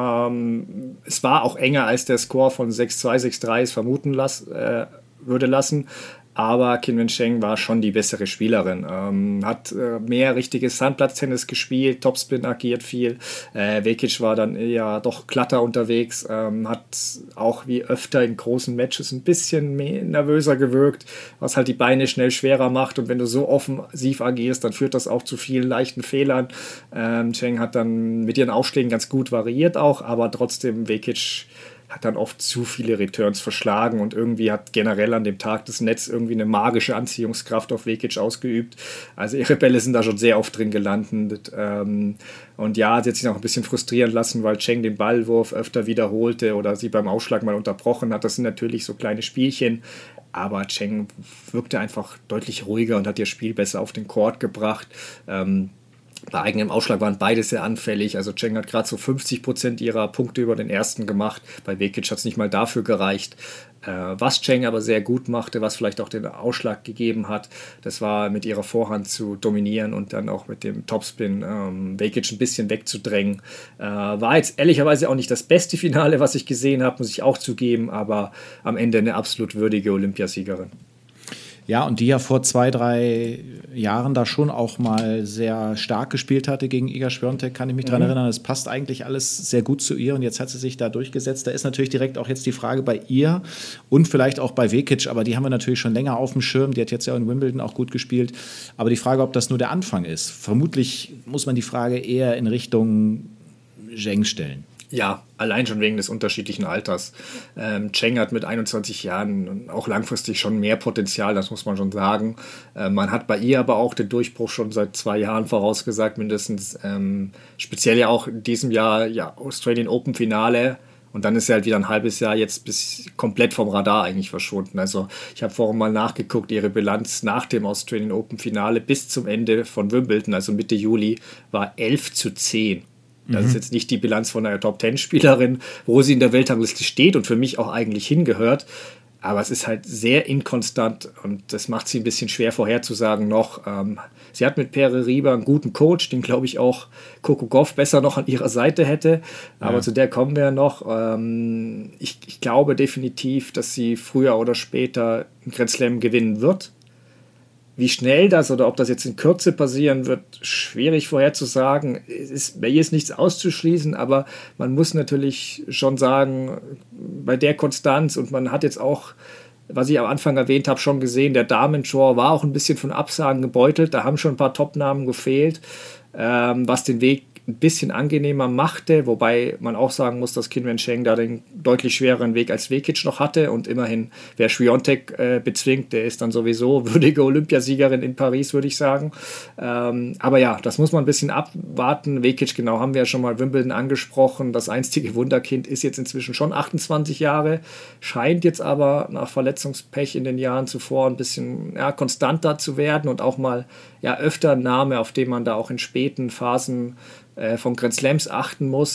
Es war auch enger, als der Score von 6-2, 6-3 es vermuten würde lassen. Aber Qin Wen Zheng war schon die bessere Spielerin. Hat mehr richtiges Sandplatztennis gespielt, Topspin agiert viel. Vekic war dann eher doch glatter unterwegs, hat auch wie öfter in großen Matches ein bisschen mehr nervöser gewirkt, was halt die Beine schnell schwerer macht. Und wenn du so offensiv agierst, dann führt das auch zu vielen leichten Fehlern. Zheng hat dann mit ihren Aufschlägen ganz gut variiert auch, aber trotzdem Vekic hat dann oft zu viele Returns verschlagen und irgendwie hat generell an dem Tag das Netz irgendwie eine magische Anziehungskraft auf Vekic ausgeübt. Also ihre Bälle sind da schon sehr oft drin gelandet. Und ja, sie hat sich noch ein bisschen frustrieren lassen, weil Zheng den Ballwurf öfter wiederholte oder sie beim Ausschlag mal unterbrochen hat. Das sind natürlich so kleine Spielchen. Aber Zheng wirkte einfach deutlich ruhiger und hat ihr Spiel besser auf den Court gebracht. Bei eigenem Ausschlag waren beide sehr anfällig. Also Zheng hat gerade so 50% ihrer Punkte über den ersten gemacht. Bei Vekic hat es nicht mal dafür gereicht. Was Zheng aber sehr gut machte, was vielleicht auch den Ausschlag gegeben hat, das war mit ihrer Vorhand zu dominieren und dann auch mit dem Topspin Vekic ein bisschen wegzudrängen. War jetzt ehrlicherweise auch nicht das beste Finale, was ich gesehen habe, muss ich auch zugeben, aber am Ende eine absolut würdige Olympiasiegerin. Ja, und die ja vor 2-3 Jahren da schon auch mal sehr stark gespielt hatte gegen Iga Swiatek, kann ich mich daran erinnern. Das passt eigentlich alles sehr gut zu ihr und jetzt hat sie sich da durchgesetzt. Da ist natürlich direkt auch jetzt die Frage bei ihr und vielleicht auch bei Vekic, aber die haben wir natürlich schon länger auf dem Schirm. Die hat jetzt ja in Wimbledon auch gut gespielt. Aber die Frage, ob das nur der Anfang ist, vermutlich muss man die Frage eher in Richtung Zheng stellen. Ja, allein schon wegen des unterschiedlichen Alters. Zheng hat mit 21 Jahren auch langfristig schon mehr Potenzial, das muss man schon sagen. Man hat bei ihr aber auch den Durchbruch schon seit 2 Jahren vorausgesagt, mindestens. Speziell ja auch in diesem Jahr Australian Open Finale Und dann ist er halt wieder ein halbes Jahr jetzt bis komplett vom Radar eigentlich verschwunden. Also ich habe vorhin mal nachgeguckt, ihre Bilanz nach dem Australian Open Finale bis zum Ende von Wimbledon, also Mitte Juli, war 11:10. Das ist jetzt nicht die Bilanz von einer Top-10-Spielerin, wo sie in der Weltrangliste steht und für mich auch eigentlich hingehört. Aber es ist halt sehr inkonstant und das macht sie ein bisschen schwer vorherzusagen noch. Sie hat mit Pere Riba einen guten Coach, den glaube ich auch Coco Gauff besser noch an ihrer Seite hätte. Aber zu der kommen wir noch. Ich glaube definitiv, dass sie früher oder später einen Grand Slam gewinnen wird. Wie schnell das oder ob das jetzt in Kürze passieren wird, schwierig vorherzusagen. Bei ihr ist nichts auszuschließen, aber man muss natürlich schon sagen, bei der Konstanz und man hat jetzt auch, was ich am Anfang erwähnt habe, schon gesehen, der Damen-Draw war auch ein bisschen von Absagen gebeutelt. Da haben schon ein paar Top-Namen gefehlt, was den Weg ein bisschen angenehmer machte, wobei man auch sagen muss, dass Qin Wencheng da den deutlich schwereren Weg als Vekic noch hatte und immerhin, wer Swiatek bezwingt, der ist dann sowieso würdige Olympiasiegerin in Paris, würde ich sagen. Aber ja, das muss man ein bisschen abwarten. Vekic, genau, haben wir ja schon mal Wimbledon angesprochen. Das einstige Wunderkind ist jetzt inzwischen schon 28 Jahre, scheint jetzt aber nach Verletzungspech in den Jahren zuvor ein bisschen konstanter zu werden und auch mal öfter ein Name, auf den man da auch in späten Phasen von Grand Slams achten muss.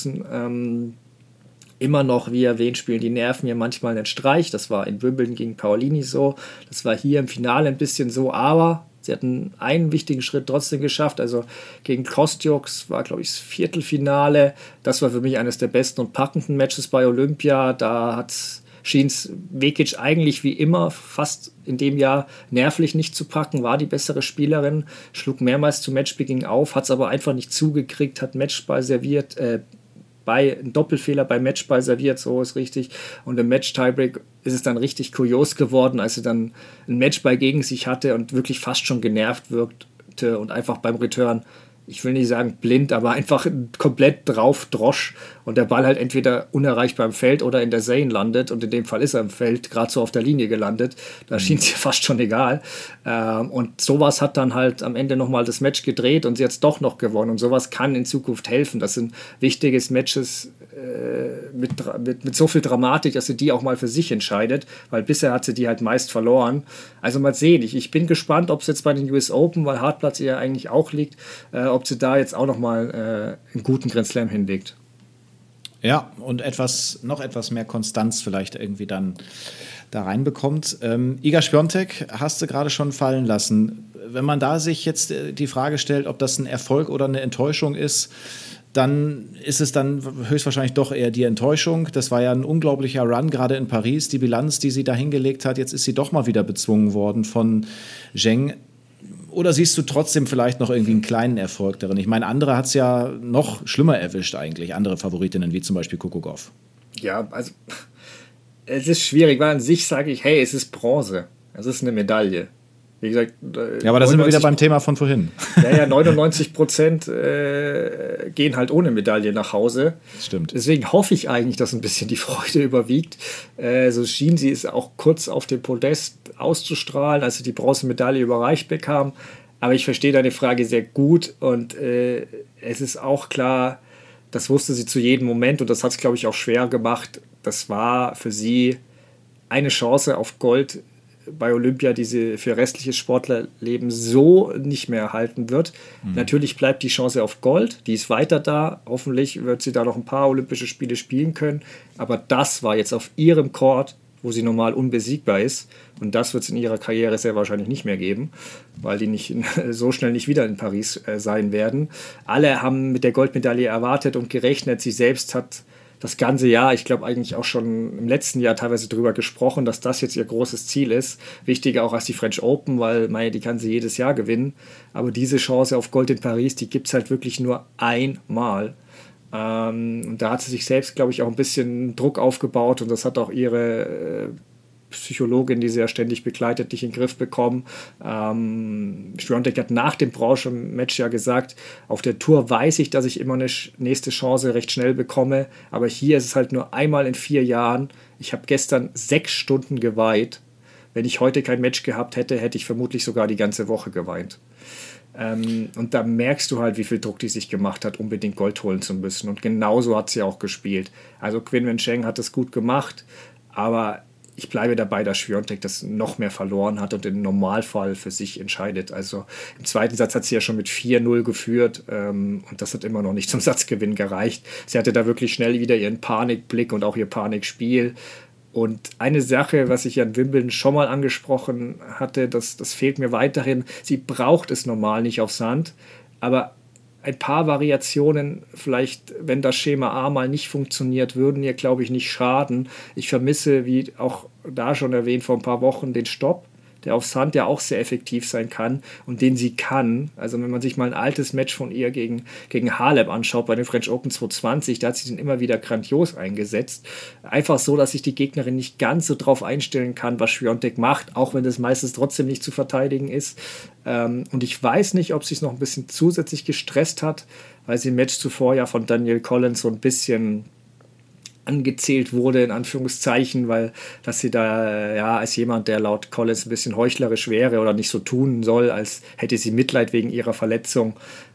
Immer noch, wie erwähnt, spielen die Nerven mir manchmal einen Streich. Das war in Wimbledon gegen Paolini so. Das war hier im Finale ein bisschen so, aber sie hatten einen wichtigen Schritt trotzdem geschafft. Also gegen Kostjuks war, glaube ich, das Viertelfinale. Das war für mich eines der besten und packenden Matches bei Olympia. Da schien es Vekic eigentlich wie immer fast in dem Jahr nervlich nicht zu packen, war die bessere Spielerin, schlug mehrmals zu Matchbeginn auf, hat es aber einfach nicht zugekriegt, hat Matchball serviert, ein Doppelfehler bei Matchball serviert, so ist richtig. Und im Match-Tiebreak ist es dann richtig kurios geworden, als sie dann ein Matchball gegen sich hatte und wirklich fast schon genervt wirkte und einfach beim Return, ich will nicht sagen blind, aber einfach komplett drauf drosch und der Ball halt entweder unerreichbar im Feld oder in der Zane landet und in dem Fall ist er im Feld, gerade so auf der Linie gelandet. Da schien es ihr fast schon egal. Und sowas hat dann halt am Ende nochmal das Match gedreht und sie hat es doch noch gewonnen und sowas kann in Zukunft helfen. Das sind wichtige Matches mit so viel Dramatik, dass sie die auch mal für sich entscheidet, weil bisher hat sie die halt meist verloren. Also mal sehen, ich bin gespannt, ob es jetzt bei den US Open, weil Hartplatz ihr eigentlich auch liegt, ob sie da jetzt auch nochmal einen guten Grand Slam hinlegt. Ja, und noch etwas mehr Konstanz vielleicht irgendwie dann da reinbekommt. Iga Swiatek hast du gerade schon fallen lassen. Wenn man da sich jetzt die Frage stellt, ob das ein Erfolg oder eine Enttäuschung ist, dann ist es dann höchstwahrscheinlich doch eher die Enttäuschung. Das war ja ein unglaublicher Run, gerade in Paris. Die Bilanz, die sie da hingelegt hat, jetzt ist sie doch mal wieder bezwungen worden von Zheng. Oder siehst du trotzdem vielleicht noch irgendwie einen kleinen Erfolg darin? Ich meine, andere hat es ja noch schlimmer erwischt eigentlich, andere Favoritinnen, wie zum Beispiel Coco Gauff. Ja, also es ist schwierig, weil an sich sage ich, hey, es ist Bronze, es ist eine Medaille. Wie gesagt, ja, aber da sind wir wieder beim Thema von vorhin. Ja, 99% gehen halt ohne Medaille nach Hause. Stimmt. Deswegen hoffe ich eigentlich, dass ein bisschen die Freude überwiegt. So schien sie es auch kurz auf dem Podest auszustrahlen, als sie die Bronzemedaille überreicht bekam. Aber ich verstehe deine Frage sehr gut und es ist auch klar, das wusste sie zu jedem Moment und das hat es, glaube ich, auch schwer gemacht. Das war für sie eine Chance auf Gold bei Olympia, die sie für restliches Sportlerleben so nicht mehr erhalten wird. Natürlich bleibt die Chance auf Gold, die ist weiter da. Hoffentlich wird sie da noch ein paar Olympische Spiele spielen können. Aber das war jetzt auf ihrem Court, wo sie normal unbesiegbar ist. Und das wird es in ihrer Karriere sehr wahrscheinlich nicht mehr geben, weil die nicht so schnell nicht wieder in Paris sein werden. Alle haben mit der Goldmedaille erwartet und gerechnet. Sie selbst hat das ganze Jahr, ich glaube eigentlich auch schon im letzten Jahr teilweise drüber gesprochen, dass das jetzt ihr großes Ziel ist. Wichtiger auch als die French Open, weil die kann sie jedes Jahr gewinnen. Aber diese Chance auf Gold in Paris, die gibt es halt wirklich nur einmal. Und da hat sie sich selbst, glaube ich, auch ein bisschen Druck aufgebaut und das hat auch ihre Psychologin, die sie ja ständig begleitet, nicht in den Griff bekommen. Swiatek hat nach dem Braunschweig-Match ja gesagt, auf der Tour weiß ich, dass ich immer eine nächste Chance recht schnell bekomme, aber hier ist es halt nur einmal in 4 Jahren. Ich habe gestern 6 Stunden geweiht. wenn ich heute kein Match gehabt hätte, hätte ich vermutlich sogar die ganze Woche geweint. Und da merkst du halt, wie viel Druck die sich gemacht hat, unbedingt Gold holen zu müssen. Und genauso hat sie auch gespielt. Also Qin Wencheng hat das gut gemacht, aber ich bleibe dabei, dass Świątek das noch mehr verloren hat und im Normalfall für sich entscheidet. Also im zweiten Satz hat sie ja schon mit 4-0 geführt und das hat immer noch nicht zum Satzgewinn gereicht. Sie hatte da wirklich schnell wieder ihren Panikblick und auch ihr Panikspiel. Und eine Sache, was ich an Wimbledon schon mal angesprochen hatte, das fehlt mir weiterhin. Sie braucht es normal nicht auf Sand, aber ein paar Variationen, vielleicht, wenn das Schema A mal nicht funktioniert, würden ihr, glaube ich, nicht schaden. Ich vermisse, wie auch da schon erwähnt vor ein paar Wochen, den Stopp, der auf Sand ja auch sehr effektiv sein kann und den sie kann. Also wenn man sich mal ein altes Match von ihr gegen Halep anschaut bei den French Open 2020, da hat sie den immer wieder grandios eingesetzt. Einfach so, dass sich die Gegnerin nicht ganz so drauf einstellen kann, was Świątek macht, auch wenn das meistens trotzdem nicht zu verteidigen ist. Und ich weiß nicht, ob sie es noch ein bisschen zusätzlich gestresst hat, weil sie im Match zuvor ja von Danielle Collins so ein bisschen angezählt wurde, in Anführungszeichen, weil dass sie da ja als jemand, der laut Collins ein bisschen heuchlerisch wäre oder nicht so tun soll, als hätte sie Mitleid wegen ihrer Verletzung.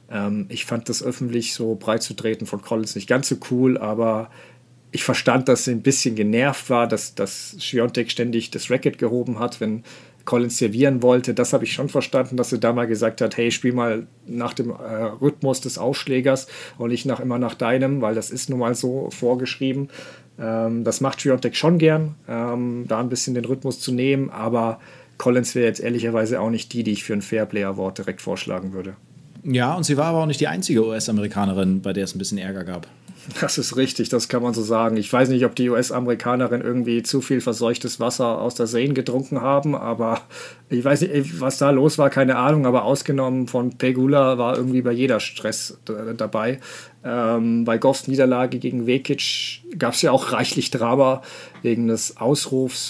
Ich fand das öffentlich so breit zu treten von Collins nicht ganz so cool, aber ich verstand, dass sie ein bisschen genervt war, dass Świątek ständig das Racket gehoben hat, wenn Collins servieren wollte. Das habe ich schon verstanden, dass sie da mal gesagt hat, hey, spiel mal nach dem Rhythmus des Aufschlägers und nicht immer nach deinem, weil das ist nun mal so vorgeschrieben. Das macht Świątek schon gern, da ein bisschen den Rhythmus zu nehmen, aber Collins wäre jetzt ehrlicherweise auch nicht die ich für einen Fairplay Award direkt vorschlagen würde. Ja, und sie war aber auch nicht die einzige US-Amerikanerin, bei der es ein bisschen Ärger gab. Das ist richtig, das kann man so sagen. Ich weiß nicht, ob die US-Amerikanerin irgendwie zu viel verseuchtes Wasser aus der Seine getrunken haben, aber ich weiß nicht, was da los war, keine Ahnung, aber ausgenommen von Pegula war irgendwie bei jeder Stress dabei. Bei Goffs Niederlage gegen Vekic gab es ja auch reichlich Drama wegen des Ausrufs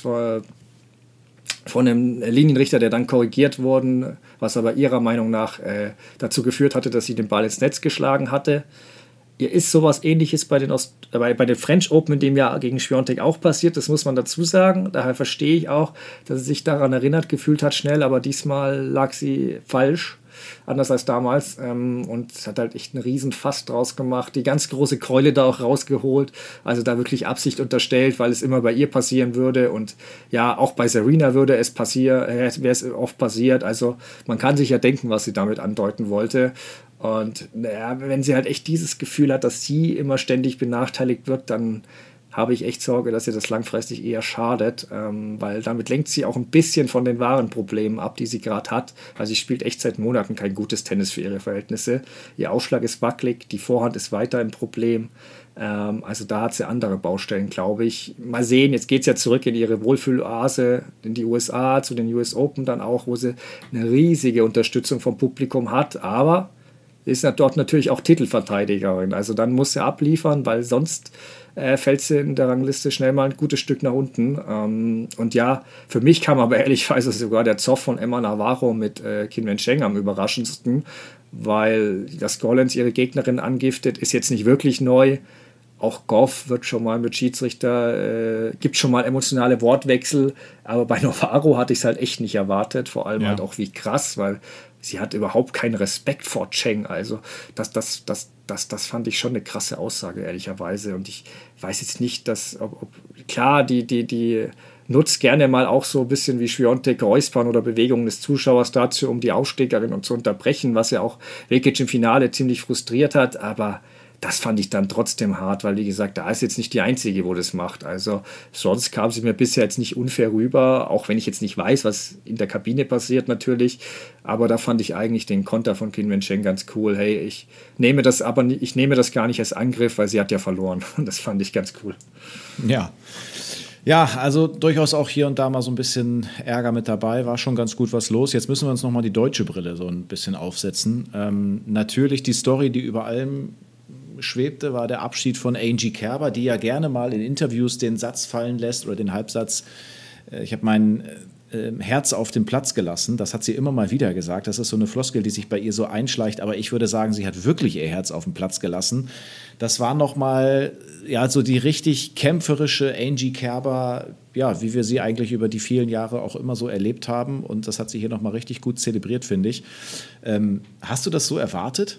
von einem Linienrichter, der dann korrigiert wurde, was aber ihrer Meinung nach dazu geführt hatte, dass sie den Ball ins Netz geschlagen hatte. Ihr ist sowas Ähnliches bei den French Open in dem Jahr gegen Świątek auch passiert, das muss man dazu sagen. Daher verstehe ich auch, dass sie sich daran erinnert gefühlt hat schnell, aber diesmal lag sie falsch, anders als damals. Und es hat halt echt einen riesen Fass draus gemacht, die ganz große Keule da auch rausgeholt, also da wirklich Absicht unterstellt, weil es immer bei ihr passieren würde und ja, auch bei Serena wäre es oft passiert. Also man kann sich ja denken, was sie damit andeuten wollte. Und naja, wenn sie halt echt dieses Gefühl hat, dass sie immer ständig benachteiligt wird, dann habe ich echt Sorge, dass ihr das langfristig eher schadet, weil damit lenkt sie auch ein bisschen von den wahren Problemen ab, die sie gerade hat. Also sie spielt echt seit Monaten kein gutes Tennis für ihre Verhältnisse. Ihr Aufschlag ist wackelig, die Vorhand ist weiter ein Problem. Also da hat sie andere Baustellen, glaube ich. Mal sehen, jetzt geht es ja zurück in ihre Wohlfühloase in die USA, zu den US Open dann auch, wo sie eine riesige Unterstützung vom Publikum hat, aber ist ja dort natürlich auch Titelverteidigerin. Also dann muss sie abliefern, weil sonst fällt sie in der Rangliste schnell mal ein gutes Stück nach unten. Und ja, für mich kam aber ehrlicherweise sogar der Zoff von Emma Navarro mit Qin Wencheng am überraschendsten, weil dass Collins ihre Gegnerin angiftet, ist jetzt nicht wirklich neu. Auch Goff wird schon mal mit Schiedsrichter, gibt schon mal emotionale Wortwechsel, aber bei Navarro hatte ich es halt echt nicht erwartet, vor allem halt auch wie krass, weil sie hat überhaupt keinen Respekt vor Cheng, also das fand ich schon eine krasse Aussage, ehrlicherweise, und ich weiß jetzt nicht, klar, die nutzt gerne mal auch so ein bisschen wie Świątek Räuspern oder Bewegungen des Zuschauers dazu, um die Aufsteigerin zu unterbrechen, was ja auch Vekic im Finale ziemlich frustriert hat, aber das fand ich dann trotzdem hart, weil, wie gesagt, da ist jetzt nicht die Einzige, wo das macht. Also sonst kam sie mir bisher jetzt nicht unfair rüber, auch wenn ich jetzt nicht weiß, was in der Kabine passiert natürlich. Aber da fand ich eigentlich den Konter von Qin Wencheng ganz cool. Hey, ich nehme das gar nicht als Angriff, weil sie hat ja verloren. Das fand ich ganz cool. Ja. Ja, also durchaus auch hier und da mal so ein bisschen Ärger mit dabei, war schon ganz gut was los. Jetzt müssen wir uns nochmal die deutsche Brille so ein bisschen aufsetzen. Natürlich die Story, die über allem schwebte, war der Abschied von Angie Kerber, die ja gerne mal in Interviews den Satz fallen lässt oder den Halbsatz. Ich habe meinen Herz auf den Platz gelassen. Das hat sie immer mal wieder gesagt. Das ist so eine Floskel, die sich bei ihr so einschleicht. Aber ich würde sagen, sie hat wirklich ihr Herz auf den Platz gelassen. Das war nochmal so die richtig kämpferische Angie Kerber, wie wir sie eigentlich über die vielen Jahre auch immer so erlebt haben. Und das hat sie hier nochmal richtig gut zelebriert, finde ich. Hast du das so erwartet?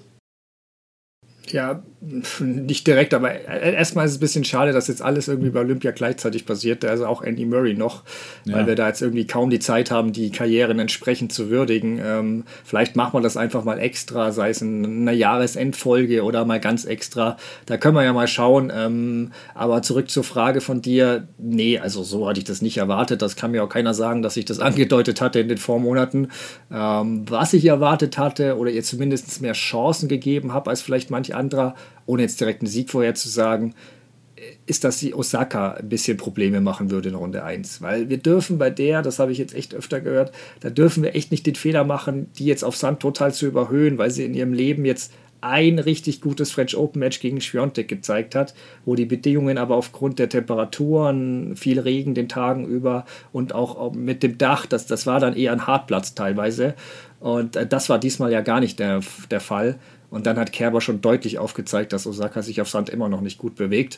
Ja, nicht direkt, aber erstmal ist es ein bisschen schade, dass jetzt alles irgendwie bei Olympia gleichzeitig passiert. Also auch Andy Murray noch, weil wir da jetzt irgendwie kaum die Zeit haben, die Karrieren entsprechend zu würdigen. Vielleicht macht man das einfach mal extra, sei es in einer Jahresendfolge oder mal ganz extra. Da können wir ja mal schauen. Aber zurück zur Frage von dir. Nee, also so hatte ich das nicht erwartet. Das kann mir auch keiner sagen, dass ich das angedeutet hatte in den Vormonaten. Was ich erwartet hatte oder ihr zumindest mehr Chancen gegeben habe als vielleicht manche anderer, ohne jetzt direkt einen Sieg vorherzusagen, ist, dass sie Osaka ein bisschen Probleme machen würde in Runde 1. Weil wir dürfen bei der, das habe ich jetzt echt öfter gehört, da dürfen wir echt nicht den Fehler machen, die jetzt auf Sand total zu überhöhen, weil sie in ihrem Leben jetzt ein richtig gutes French Open Match gegen Świątek gezeigt hat, wo die Bedingungen aber aufgrund der Temperaturen, viel Regen den Tagen über und auch mit dem Dach, das war dann eher ein Hartplatz teilweise. Und das war diesmal ja gar nicht der Fall. Und dann hat Kerber schon deutlich aufgezeigt, dass Osaka sich auf Sand immer noch nicht gut bewegt.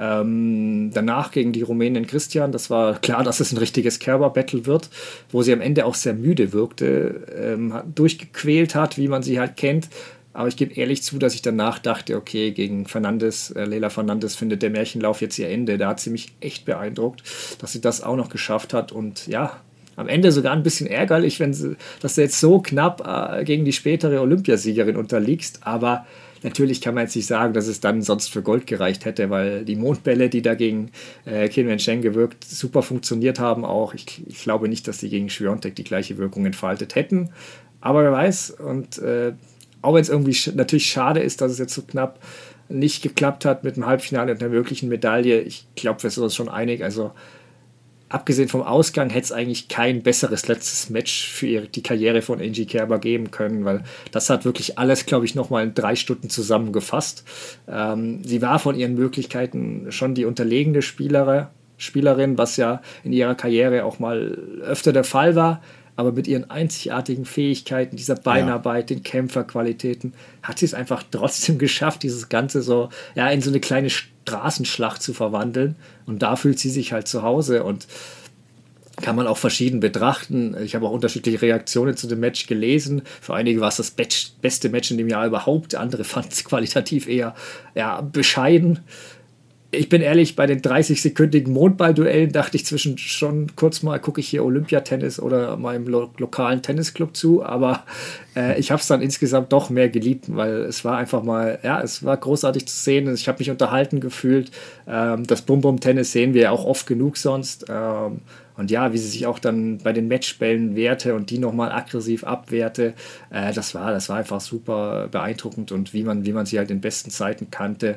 Danach gegen die Rumänin Christian, das war klar, dass es ein richtiges Kerber-Battle wird, wo sie am Ende auch sehr müde wirkte, durchgequält hat, wie man sie halt kennt. Aber ich gebe ehrlich zu, dass ich danach dachte, okay, gegen Leila Fernandes findet der Märchenlauf jetzt ihr Ende. Da hat sie mich echt beeindruckt, dass sie das auch noch geschafft hat. Und ja, am Ende sogar ein bisschen ärgerlich, dass du jetzt so knapp gegen die spätere Olympiasiegerin unterliegst. Aber natürlich kann man jetzt nicht sagen, dass es dann sonst für Gold gereicht hätte, weil die Mondbälle, die da gegen Qin Wencheng gewirkt, super funktioniert haben auch. Ich glaube nicht, dass die gegen Świątek die gleiche Wirkung entfaltet hätten. Aber wer weiß. Und auch wenn es irgendwie natürlich schade ist, dass es jetzt so knapp nicht geklappt hat mit dem Halbfinale und einer möglichen Medaille. Ich glaube, wir sind uns schon einig. Also abgesehen vom Ausgang hätte es eigentlich kein besseres letztes Match für die Karriere von Angie Kerber geben können, weil das hat wirklich alles, glaube ich, nochmal in 3 Stunden zusammengefasst. Sie war von ihren Möglichkeiten schon die unterlegene Spielerin, was ja in ihrer Karriere auch mal öfter der Fall war. Aber mit ihren einzigartigen Fähigkeiten, dieser Beinarbeit, den Kämpferqualitäten, hat sie es einfach trotzdem geschafft, dieses Ganze so in so eine kleine Straßenschlacht zu verwandeln. Und da fühlt sie sich halt zu Hause und kann man auch verschieden betrachten. Ich habe auch unterschiedliche Reaktionen zu dem Match gelesen. Für einige war es das beste Match in dem Jahr überhaupt. Andere fanden es qualitativ eher bescheiden. Ich bin ehrlich, bei den 30-sekündigen Mondball-Duellen dachte ich zwischen schon kurz mal, gucke ich hier Olympiatennis oder meinem lokalen Tennisclub zu, aber ich habe es dann insgesamt doch mehr geliebt, weil es war einfach mal, es war großartig zu sehen, ich habe mich unterhalten gefühlt. Das Bum-Bum-Tennis sehen wir ja auch oft genug sonst. Und wie sie sich auch dann bei den Matchbällen wehrte und die nochmal aggressiv abwehrte, das war einfach super beeindruckend und wie man sie halt in besten Zeiten kannte.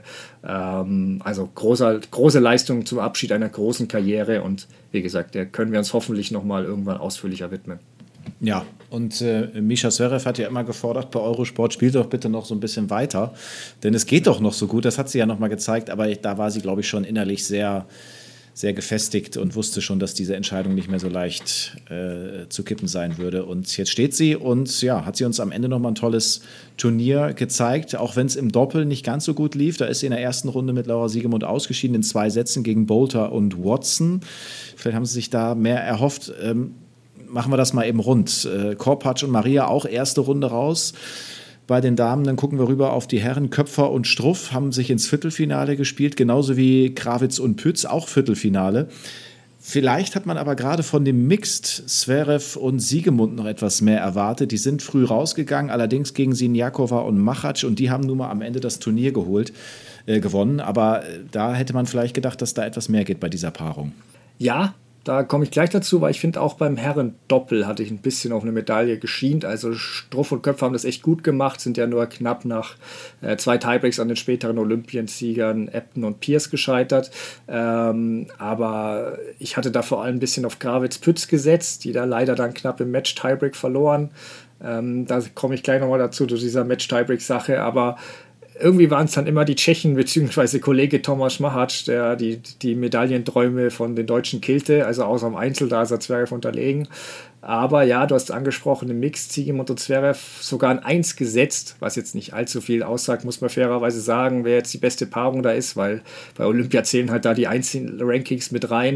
Also große Leistung zum Abschied einer großen Karriere und wie gesagt, der können wir uns hoffentlich nochmal irgendwann ausführlicher widmen. Ja, und Mischa Zverev hat ja immer gefordert, bei Eurosport, spielt doch bitte noch so ein bisschen weiter, denn es geht doch noch so gut, das hat sie ja nochmal gezeigt, aber da war sie, glaube ich, schon innerlich sehr, sehr gefestigt und wusste schon, dass diese Entscheidung nicht mehr so leicht zu kippen sein würde. Und jetzt steht sie und hat sie uns am Ende nochmal ein tolles Turnier gezeigt, auch wenn es im Doppel nicht ganz so gut lief. Da ist sie in der ersten Runde mit Laura Siegemund ausgeschieden in 2 Sätzen gegen Boulter und Watson. Vielleicht haben sie sich da mehr erhofft. Machen wir das mal eben rund. Korpatsch und Maria auch erste Runde raus. Bei den Damen, dann gucken wir rüber auf die Herren. Köpfer und Struff haben sich ins Viertelfinale gespielt, genauso wie Krawitz und Pütz, auch Viertelfinale. Vielleicht hat man aber gerade von dem Mixed Zverev und Siegemund noch etwas mehr erwartet. Die sind früh rausgegangen, allerdings gegen Siniakova und Machac und die haben nun mal am Ende das Turnier gewonnen. Aber da hätte man vielleicht gedacht, dass da etwas mehr geht bei dieser Paarung. Ja, da komme ich gleich dazu, weil ich finde, auch beim Herren-Doppel hatte ich ein bisschen auf eine Medaille geschient. Also Struff und Köpfer haben das echt gut gemacht, sind ja nur knapp nach 2 Tiebreaks an den späteren Olympiasiegern Ebden und Pierce gescheitert. Aber ich hatte da vor allem ein bisschen auf Krawitz-Pütz gesetzt, die da leider dann knapp im Match-Tiebreak verloren. Da komme ich gleich nochmal dazu, zu dieser Match-Tiebreak-Sache. Aber irgendwie waren es dann immer die Tschechen, beziehungsweise Kollege Tomasz Machac, der die Medaillenträume von den Deutschen killte, also außer im Einzel, da ist er Zverev unterlegen. Aber ja, du hast angesprochen, im Mix Siegemund und Zverev sogar ein 1 gesetzt, was jetzt nicht allzu viel aussagt, muss man fairerweise sagen, wer jetzt die beste Paarung da ist, weil bei Olympia zählen halt da die Einzel-Rankings mit rein.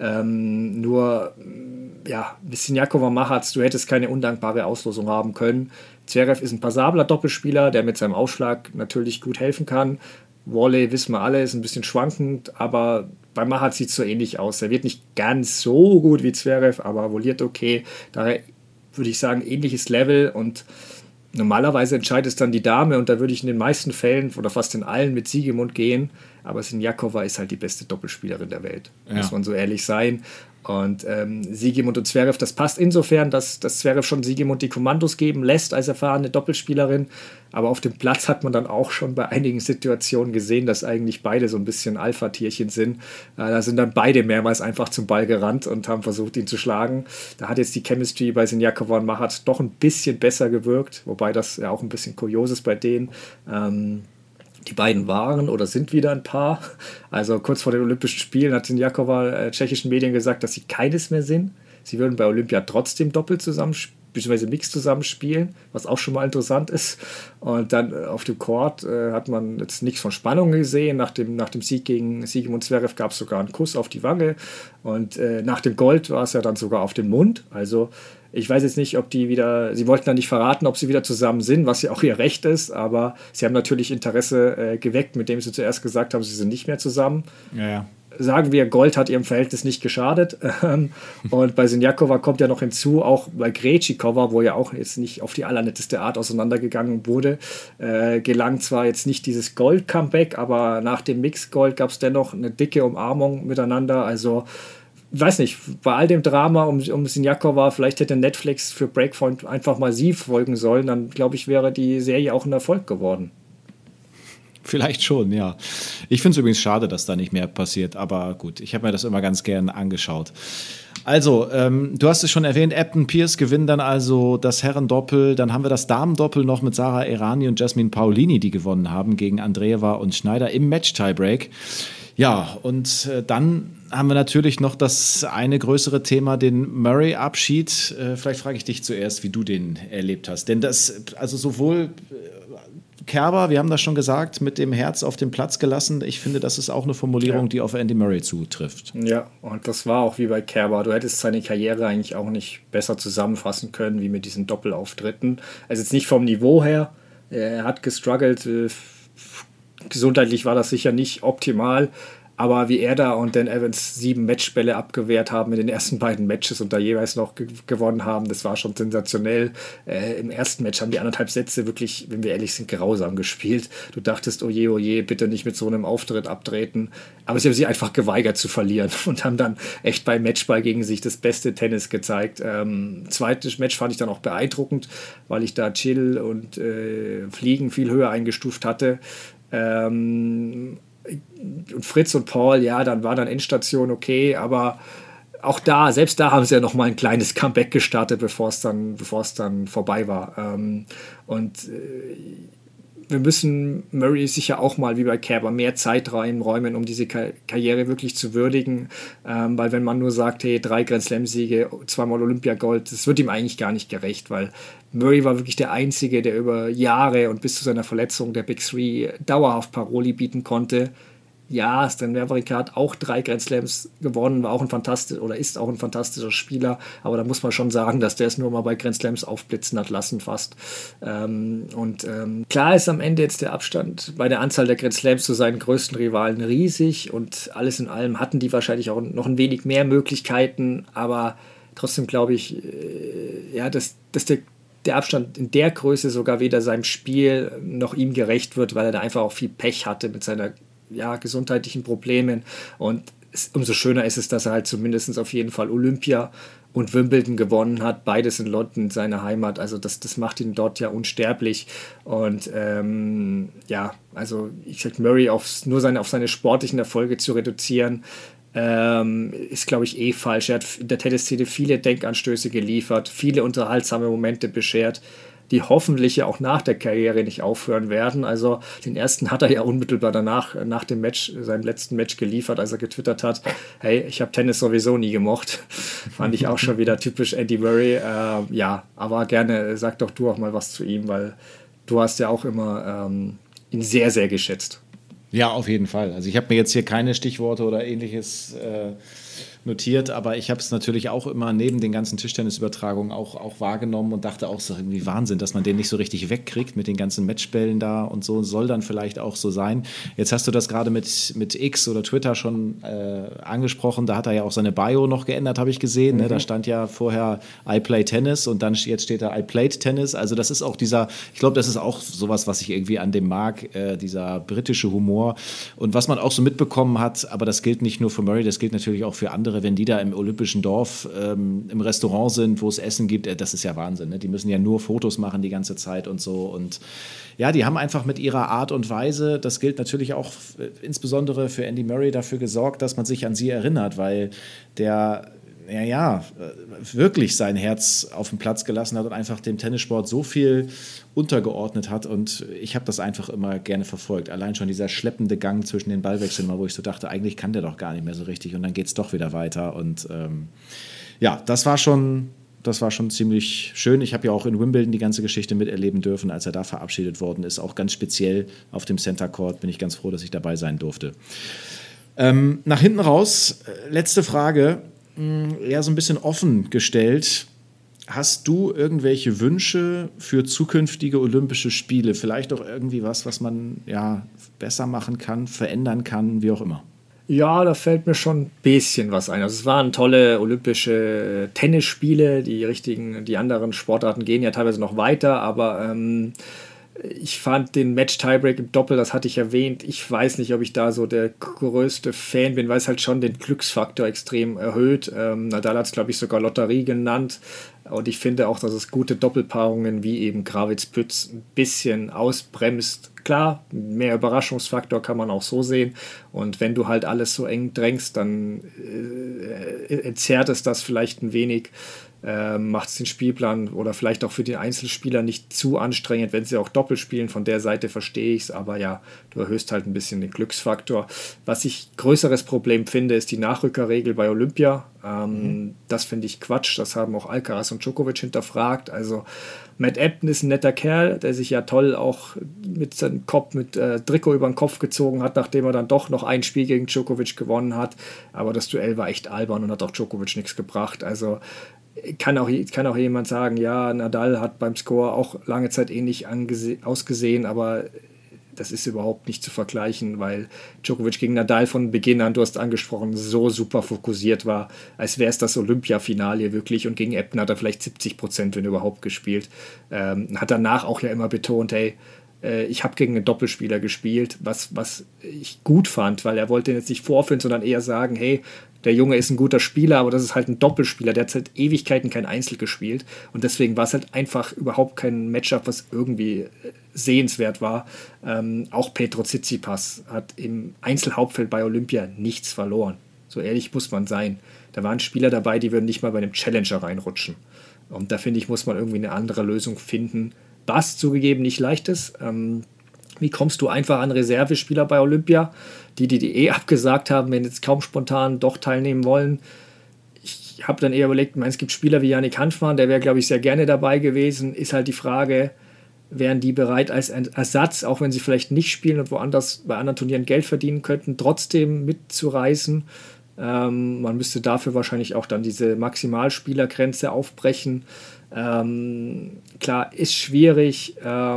Nur, ja, Siniakova Machac, du hättest keine undankbare Auslosung haben können. Zverev ist ein passabler Doppelspieler, der mit seinem Aufschlag natürlich gut helfen kann. Volley, wissen wir alle, ist ein bisschen schwankend, aber bei Machac sieht es so ähnlich aus. Er wird nicht ganz so gut wie Zverev, aber voliert okay. Daher würde ich sagen, ähnliches Level und normalerweise entscheidet es dann die Dame und da würde ich in den meisten Fällen oder fast in allen mit Siegemund gehen, aber Siniakova ist halt die beste Doppelspielerin der Welt, muss man so ehrlich sein. Und Siegemund und Zverev, das passt insofern, dass Zverev schon Siegemund die Kommandos geben lässt als erfahrene Doppelspielerin. Aber auf dem Platz hat man dann auch schon bei einigen Situationen gesehen, dass eigentlich beide so ein bisschen Alpha-Tierchen sind. Da sind dann beide mehrmals einfach zum Ball gerannt und haben versucht, ihn zu schlagen. Da hat jetzt die Chemistry bei Siniakova und Machac doch ein bisschen besser gewirkt, wobei das ja auch ein bisschen kurios ist bei denen. Die beiden waren oder sind wieder ein Paar. Also kurz vor den Olympischen Spielen hat Siniakova tschechischen Medien gesagt, dass sie keines mehr sind. Sie würden bei Olympia trotzdem doppelt bzw. Mix zusammenspielen, was auch schon mal interessant ist. Und dann auf dem Court hat man jetzt nichts von Spannung gesehen. Nach dem Sieg gegen Siegemund Zverev gab es sogar einen Kuss auf die Wange. Und nach dem Gold war es ja dann sogar auf den Mund. Also ich weiß jetzt nicht, ob sie wollten dann nicht verraten, ob sie wieder zusammen sind, was ja auch ihr Recht ist, aber sie haben natürlich Interesse geweckt, mit dem sie zuerst gesagt haben, sie sind nicht mehr zusammen. Ja. Sagen wir, Gold hat ihrem Verhältnis nicht geschadet. Und bei Siniakova kommt ja noch hinzu, auch bei Krejcikova, wo ja auch jetzt nicht auf die allernetteste Art auseinandergegangen wurde, gelang zwar jetzt nicht dieses Gold-Comeback, aber nach dem Mix-Gold gab es dennoch eine dicke Umarmung miteinander. Also ich weiß nicht, bei all dem Drama um Siniakova, vielleicht hätte Netflix für Breakpoint einfach mal sie folgen sollen, dann glaube ich, wäre die Serie auch ein Erfolg geworden. Vielleicht schon, ja. Ich finde es übrigens schade, dass da nicht mehr passiert, aber gut, ich habe mir das immer ganz gern angeschaut. Also, du hast es schon erwähnt, Ebden Pierce gewinnen dann also das Herrendoppel, dann haben wir das Damendoppel noch mit Sarah Errani und Jasmine Paolini, die gewonnen haben gegen Andreeva und Schneider im Match-Tiebreak. Ja, und dann haben wir natürlich noch das eine größere Thema, den Murray-Abschied. Vielleicht frage ich dich zuerst, wie du den erlebt hast. Denn das, also sowohl Kerber, wir haben das schon gesagt, mit dem Herz auf den Platz gelassen. Ich finde, das ist auch eine Formulierung, die auf Andy Murray zutrifft. Ja, und das war auch wie bei Kerber. Du hättest seine Karriere eigentlich auch nicht besser zusammenfassen können, wie mit diesen Doppelauftritten. Also jetzt nicht vom Niveau her. Er hat gestruggelt. Gesundheitlich war das sicher nicht optimal. Aber wie er da und Dan Evans 7 Matchbälle abgewehrt haben in den ersten beiden Matches und da jeweils noch gewonnen haben, das war schon sensationell. Im ersten Match haben die 1,5 Sätze wirklich, wenn wir ehrlich sind, grausam gespielt. Du dachtest, oh je, bitte nicht mit so einem Auftritt abtreten. Aber sie haben sich einfach geweigert zu verlieren und haben dann echt beim Matchball gegen sich das beste Tennis gezeigt. Zweites Match fand ich dann auch beeindruckend, weil ich da Chill und Fliegen viel höher eingestuft hatte. Und Fritz und Paul, ja, dann war dann Endstation okay, aber auch da, selbst da haben sie ja noch mal ein kleines Comeback gestartet, bevor es dann vorbei war. Wir müssen Murray sicher auch mal wie bei Kerber mehr Zeit reinräumen, um diese Karriere wirklich zu würdigen, weil wenn man nur sagt, hey, 3 Grand Slam-Siege, 2-mal Olympiagold, das wird ihm eigentlich gar nicht gerecht, weil Murray war wirklich der Einzige, der über Jahre und bis zu seiner Verletzung der Big Three dauerhaft Paroli bieten konnte. Ja, Stan Wawrinka hat auch 3 Grand Slams gewonnen, ist auch ein fantastischer Spieler, aber da muss man schon sagen, dass der es nur mal bei Grand Slams aufblitzen hat lassen fast. Klar ist am Ende jetzt der Abstand bei der Anzahl der Grand Slams zu seinen größten Rivalen riesig und alles in allem hatten die wahrscheinlich auch noch ein wenig mehr Möglichkeiten, aber trotzdem glaube ich, dass der Abstand in der Größe sogar weder seinem Spiel noch ihm gerecht wird, weil er da einfach auch viel Pech hatte mit seiner gesundheitlichen Problemen und umso schöner ist es, dass er halt zumindest auf jeden Fall Olympia und Wimbledon gewonnen hat, beides in London, seine Heimat, also das macht ihn dort ja unsterblich und also ich sag Murray auf seine sportlichen Erfolge zu reduzieren, ist glaube ich falsch. Er hat in der Tennisszene viele Denkanstöße geliefert, viele unterhaltsame Momente beschert. die hoffentlich ja auch nach der Karriere nicht aufhören werden. Also den ersten hat er ja unmittelbar danach, nach dem Match, seinem letzten Match geliefert, als er getwittert hat, hey, ich habe Tennis sowieso nie gemocht. Fand ich auch schon wieder typisch Andy Murray. Ja, aber gerne sag doch du auch mal was zu ihm, weil du hast ja auch immer ihn sehr, sehr geschätzt. Ja, auf jeden Fall. Also ich habe mir jetzt hier keine Stichworte oder ähnliches notiert, aber ich habe es natürlich auch immer neben den ganzen Tischtennisübertragungen auch wahrgenommen und dachte auch so irgendwie Wahnsinn, dass man den nicht so richtig wegkriegt mit den ganzen Matchbällen da und so, soll dann vielleicht auch so sein. Jetzt hast du das gerade mit X oder Twitter schon angesprochen, da hat er ja auch seine Bio noch geändert, habe ich gesehen, ne? Da stand ja vorher I play Tennis und dann jetzt steht da I played Tennis, also das ist auch ich glaube, das ist auch sowas, was ich irgendwie an dem mag, dieser britische Humor und was man auch so mitbekommen hat, aber das gilt nicht nur für Murray, das gilt natürlich auch für andere, wenn die da im Olympischen Dorf im Restaurant sind, wo es Essen gibt, das ist ja Wahnsinn. Ne? Die müssen ja nur Fotos machen die ganze Zeit und so. Und ja, die haben einfach mit ihrer Art und Weise, das gilt natürlich auch insbesondere für Andy Murray, dafür gesorgt, dass man sich an sie erinnert, weil der wirklich sein Herz auf den Platz gelassen hat und einfach dem Tennissport so viel untergeordnet hat und ich habe das einfach immer gerne verfolgt. Allein schon dieser schleppende Gang zwischen den Ballwechseln, wo ich so dachte, eigentlich kann der doch gar nicht mehr so richtig und dann geht es doch wieder weiter und ja, das war schon ziemlich schön. Ich habe ja auch in Wimbledon die ganze Geschichte miterleben dürfen, als er da verabschiedet worden ist, auch ganz speziell auf dem Center Court, bin ich ganz froh, dass ich dabei sein durfte. Nach hinten raus, letzte Frage, eher so ein bisschen offen gestellt. Hast du irgendwelche Wünsche für zukünftige Olympische Spiele? Vielleicht auch irgendwie was man ja besser machen kann, verändern kann, wie auch immer? Ja, da fällt mir schon ein bisschen was ein. Also es waren tolle olympische Tennisspiele, die anderen Sportarten gehen ja teilweise noch weiter, aber ich fand den Match-Tiebreak im Doppel, das hatte ich erwähnt, ich weiß nicht, ob ich da so der größte Fan bin, weil es halt schon den Glücksfaktor extrem erhöht. Nadal hat es, glaube ich, sogar Lotterie genannt. Und ich finde auch, dass es gute Doppelpaarungen wie eben Gravitz-Pütz ein bisschen ausbremst. Klar, mehr Überraschungsfaktor kann man auch so sehen. Und wenn du halt alles so eng drängst, dann entzerrt es das vielleicht ein wenig. Macht es den Spielplan oder vielleicht auch für den Einzelspieler nicht zu anstrengend, wenn sie auch Doppel spielen. Von der Seite verstehe ich es, aber ja, du erhöhst halt ein bisschen den Glücksfaktor. Was ich größeres Problem finde, ist die Nachrückerregel bei Olympia. Das finde ich Quatsch. Das haben auch Alcaraz und Djokovic hinterfragt. Also Matt Ebden ist ein netter Kerl, der sich ja toll auch mit seinem Kopf, mit Trikot über den Kopf gezogen hat, nachdem er dann doch noch ein Spiel gegen Djokovic gewonnen hat. Aber das Duell war echt albern und hat auch Djokovic nichts gebracht. Also kann auch jemand sagen, ja, Nadal hat beim Score auch lange Zeit ähnlich ausgesehen, aber das ist überhaupt nicht zu vergleichen, weil Djokovic gegen Nadal von Beginn an, du hast angesprochen, so super fokussiert war, als wäre es das Olympia-Finale wirklich und gegen Ebden hat er vielleicht 70%, wenn überhaupt, gespielt. Hat danach auch ja immer betont, hey, ich habe gegen einen Doppelspieler gespielt, was ich gut fand, weil er wollte jetzt nicht vorführen, sondern eher sagen, hey, der Junge ist ein guter Spieler, aber das ist halt ein Doppelspieler, der hat seit Ewigkeiten kein Einzel gespielt und deswegen war es halt einfach überhaupt kein Matchup, was irgendwie sehenswert war. Auch Petro Tsitsipas hat im Einzelhauptfeld bei Olympia nichts verloren. So ehrlich muss man sein. Da waren Spieler dabei, die würden nicht mal bei einem Challenger reinrutschen. Und da finde ich, muss man irgendwie eine andere Lösung finden, was zugegeben nicht leicht ist. Wie kommst du einfach an Reservespieler bei Olympia, die abgesagt haben, wenn jetzt kaum spontan doch teilnehmen wollen? Ich habe dann eher überlegt, es gibt Spieler wie Yannick Hanfmann, der wäre, glaube ich, sehr gerne dabei gewesen. Ist halt die Frage, wären die bereit als Ersatz, auch wenn sie vielleicht nicht spielen und woanders bei anderen Turnieren Geld verdienen könnten, trotzdem mitzureisen? Man müsste dafür wahrscheinlich auch dann diese Maximalspielergrenze aufbrechen. Klar, ist schwierig.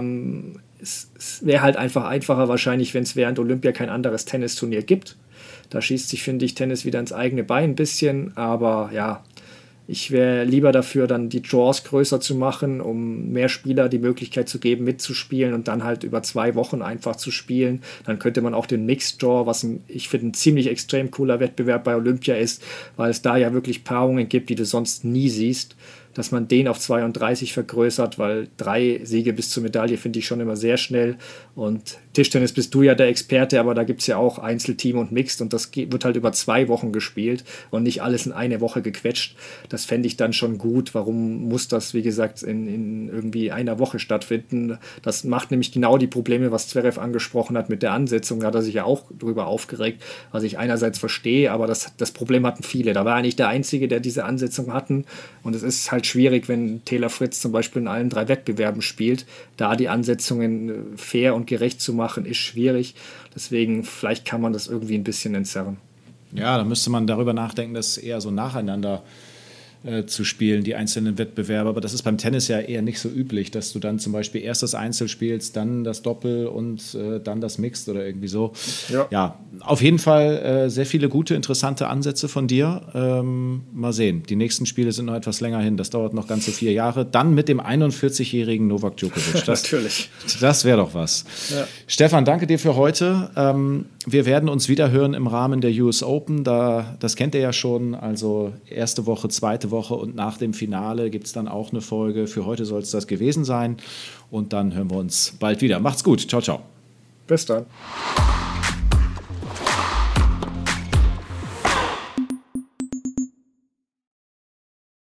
Es wäre halt einfacher wahrscheinlich, wenn es während Olympia kein anderes Tennisturnier gibt. Da schießt sich, finde ich, Tennis wieder ins eigene Bein ein bisschen. Aber ja, ich wäre lieber dafür, dann die Draws größer zu machen, um mehr Spieler die Möglichkeit zu geben, mitzuspielen und dann halt über 2 Wochen einfach zu spielen. Dann könnte man auch den Mixed Draw, was ich finde ein ziemlich extrem cooler Wettbewerb bei Olympia ist, weil es da ja wirklich Paarungen gibt, die du sonst nie siehst. dass man den auf 32 vergrößert, weil 3 Siege bis zur Medaille finde ich schon immer sehr schnell. Und Tischtennis bist du ja der Experte, aber da gibt es ja auch Einzelteam und Mixed und das wird halt über 2 Wochen gespielt und nicht alles in eine Woche gequetscht. Das fände ich dann schon gut. Warum muss das, wie gesagt, in irgendwie einer Woche stattfinden? Das macht nämlich genau die Probleme, was Zverev angesprochen hat mit der Ansetzung. Da hat er sich ja auch drüber aufgeregt, was ich einerseits verstehe, aber das Problem hatten viele. Da war er nicht der Einzige, der diese Ansetzung hatten. Und es ist halt schwierig, wenn Taylor Fritz zum Beispiel in allen 3 Wettbewerben spielt, da die Ansetzungen fair und gerecht zu machen, ist schwierig. Deswegen, vielleicht kann man das irgendwie ein bisschen entzerren. Ja, da müsste man darüber nachdenken, das eher so nacheinander zu spielen, die einzelnen Wettbewerbe. Aber das ist beim Tennis ja eher nicht so üblich, dass du dann zum Beispiel erst das Einzel spielst, dann das Doppel und dann das Mixed oder irgendwie so. Ja, auf jeden Fall sehr viele gute, interessante Ansätze von dir. Mal sehen, die nächsten Spiele sind noch etwas länger hin. Das dauert noch ganze 4 Jahre. Dann mit dem 41-jährigen Novak Djokovic. Natürlich. Das wäre doch was. Ja. Stefan, danke dir für heute. Wir werden uns wieder hören im Rahmen der US Open. Das kennt ihr ja schon. Also erste Woche, zweite Woche und nach dem Finale gibt es dann auch eine Folge. Für heute soll es das gewesen sein. Und dann hören wir uns bald wieder. Macht's gut. Ciao, ciao. Bis dann.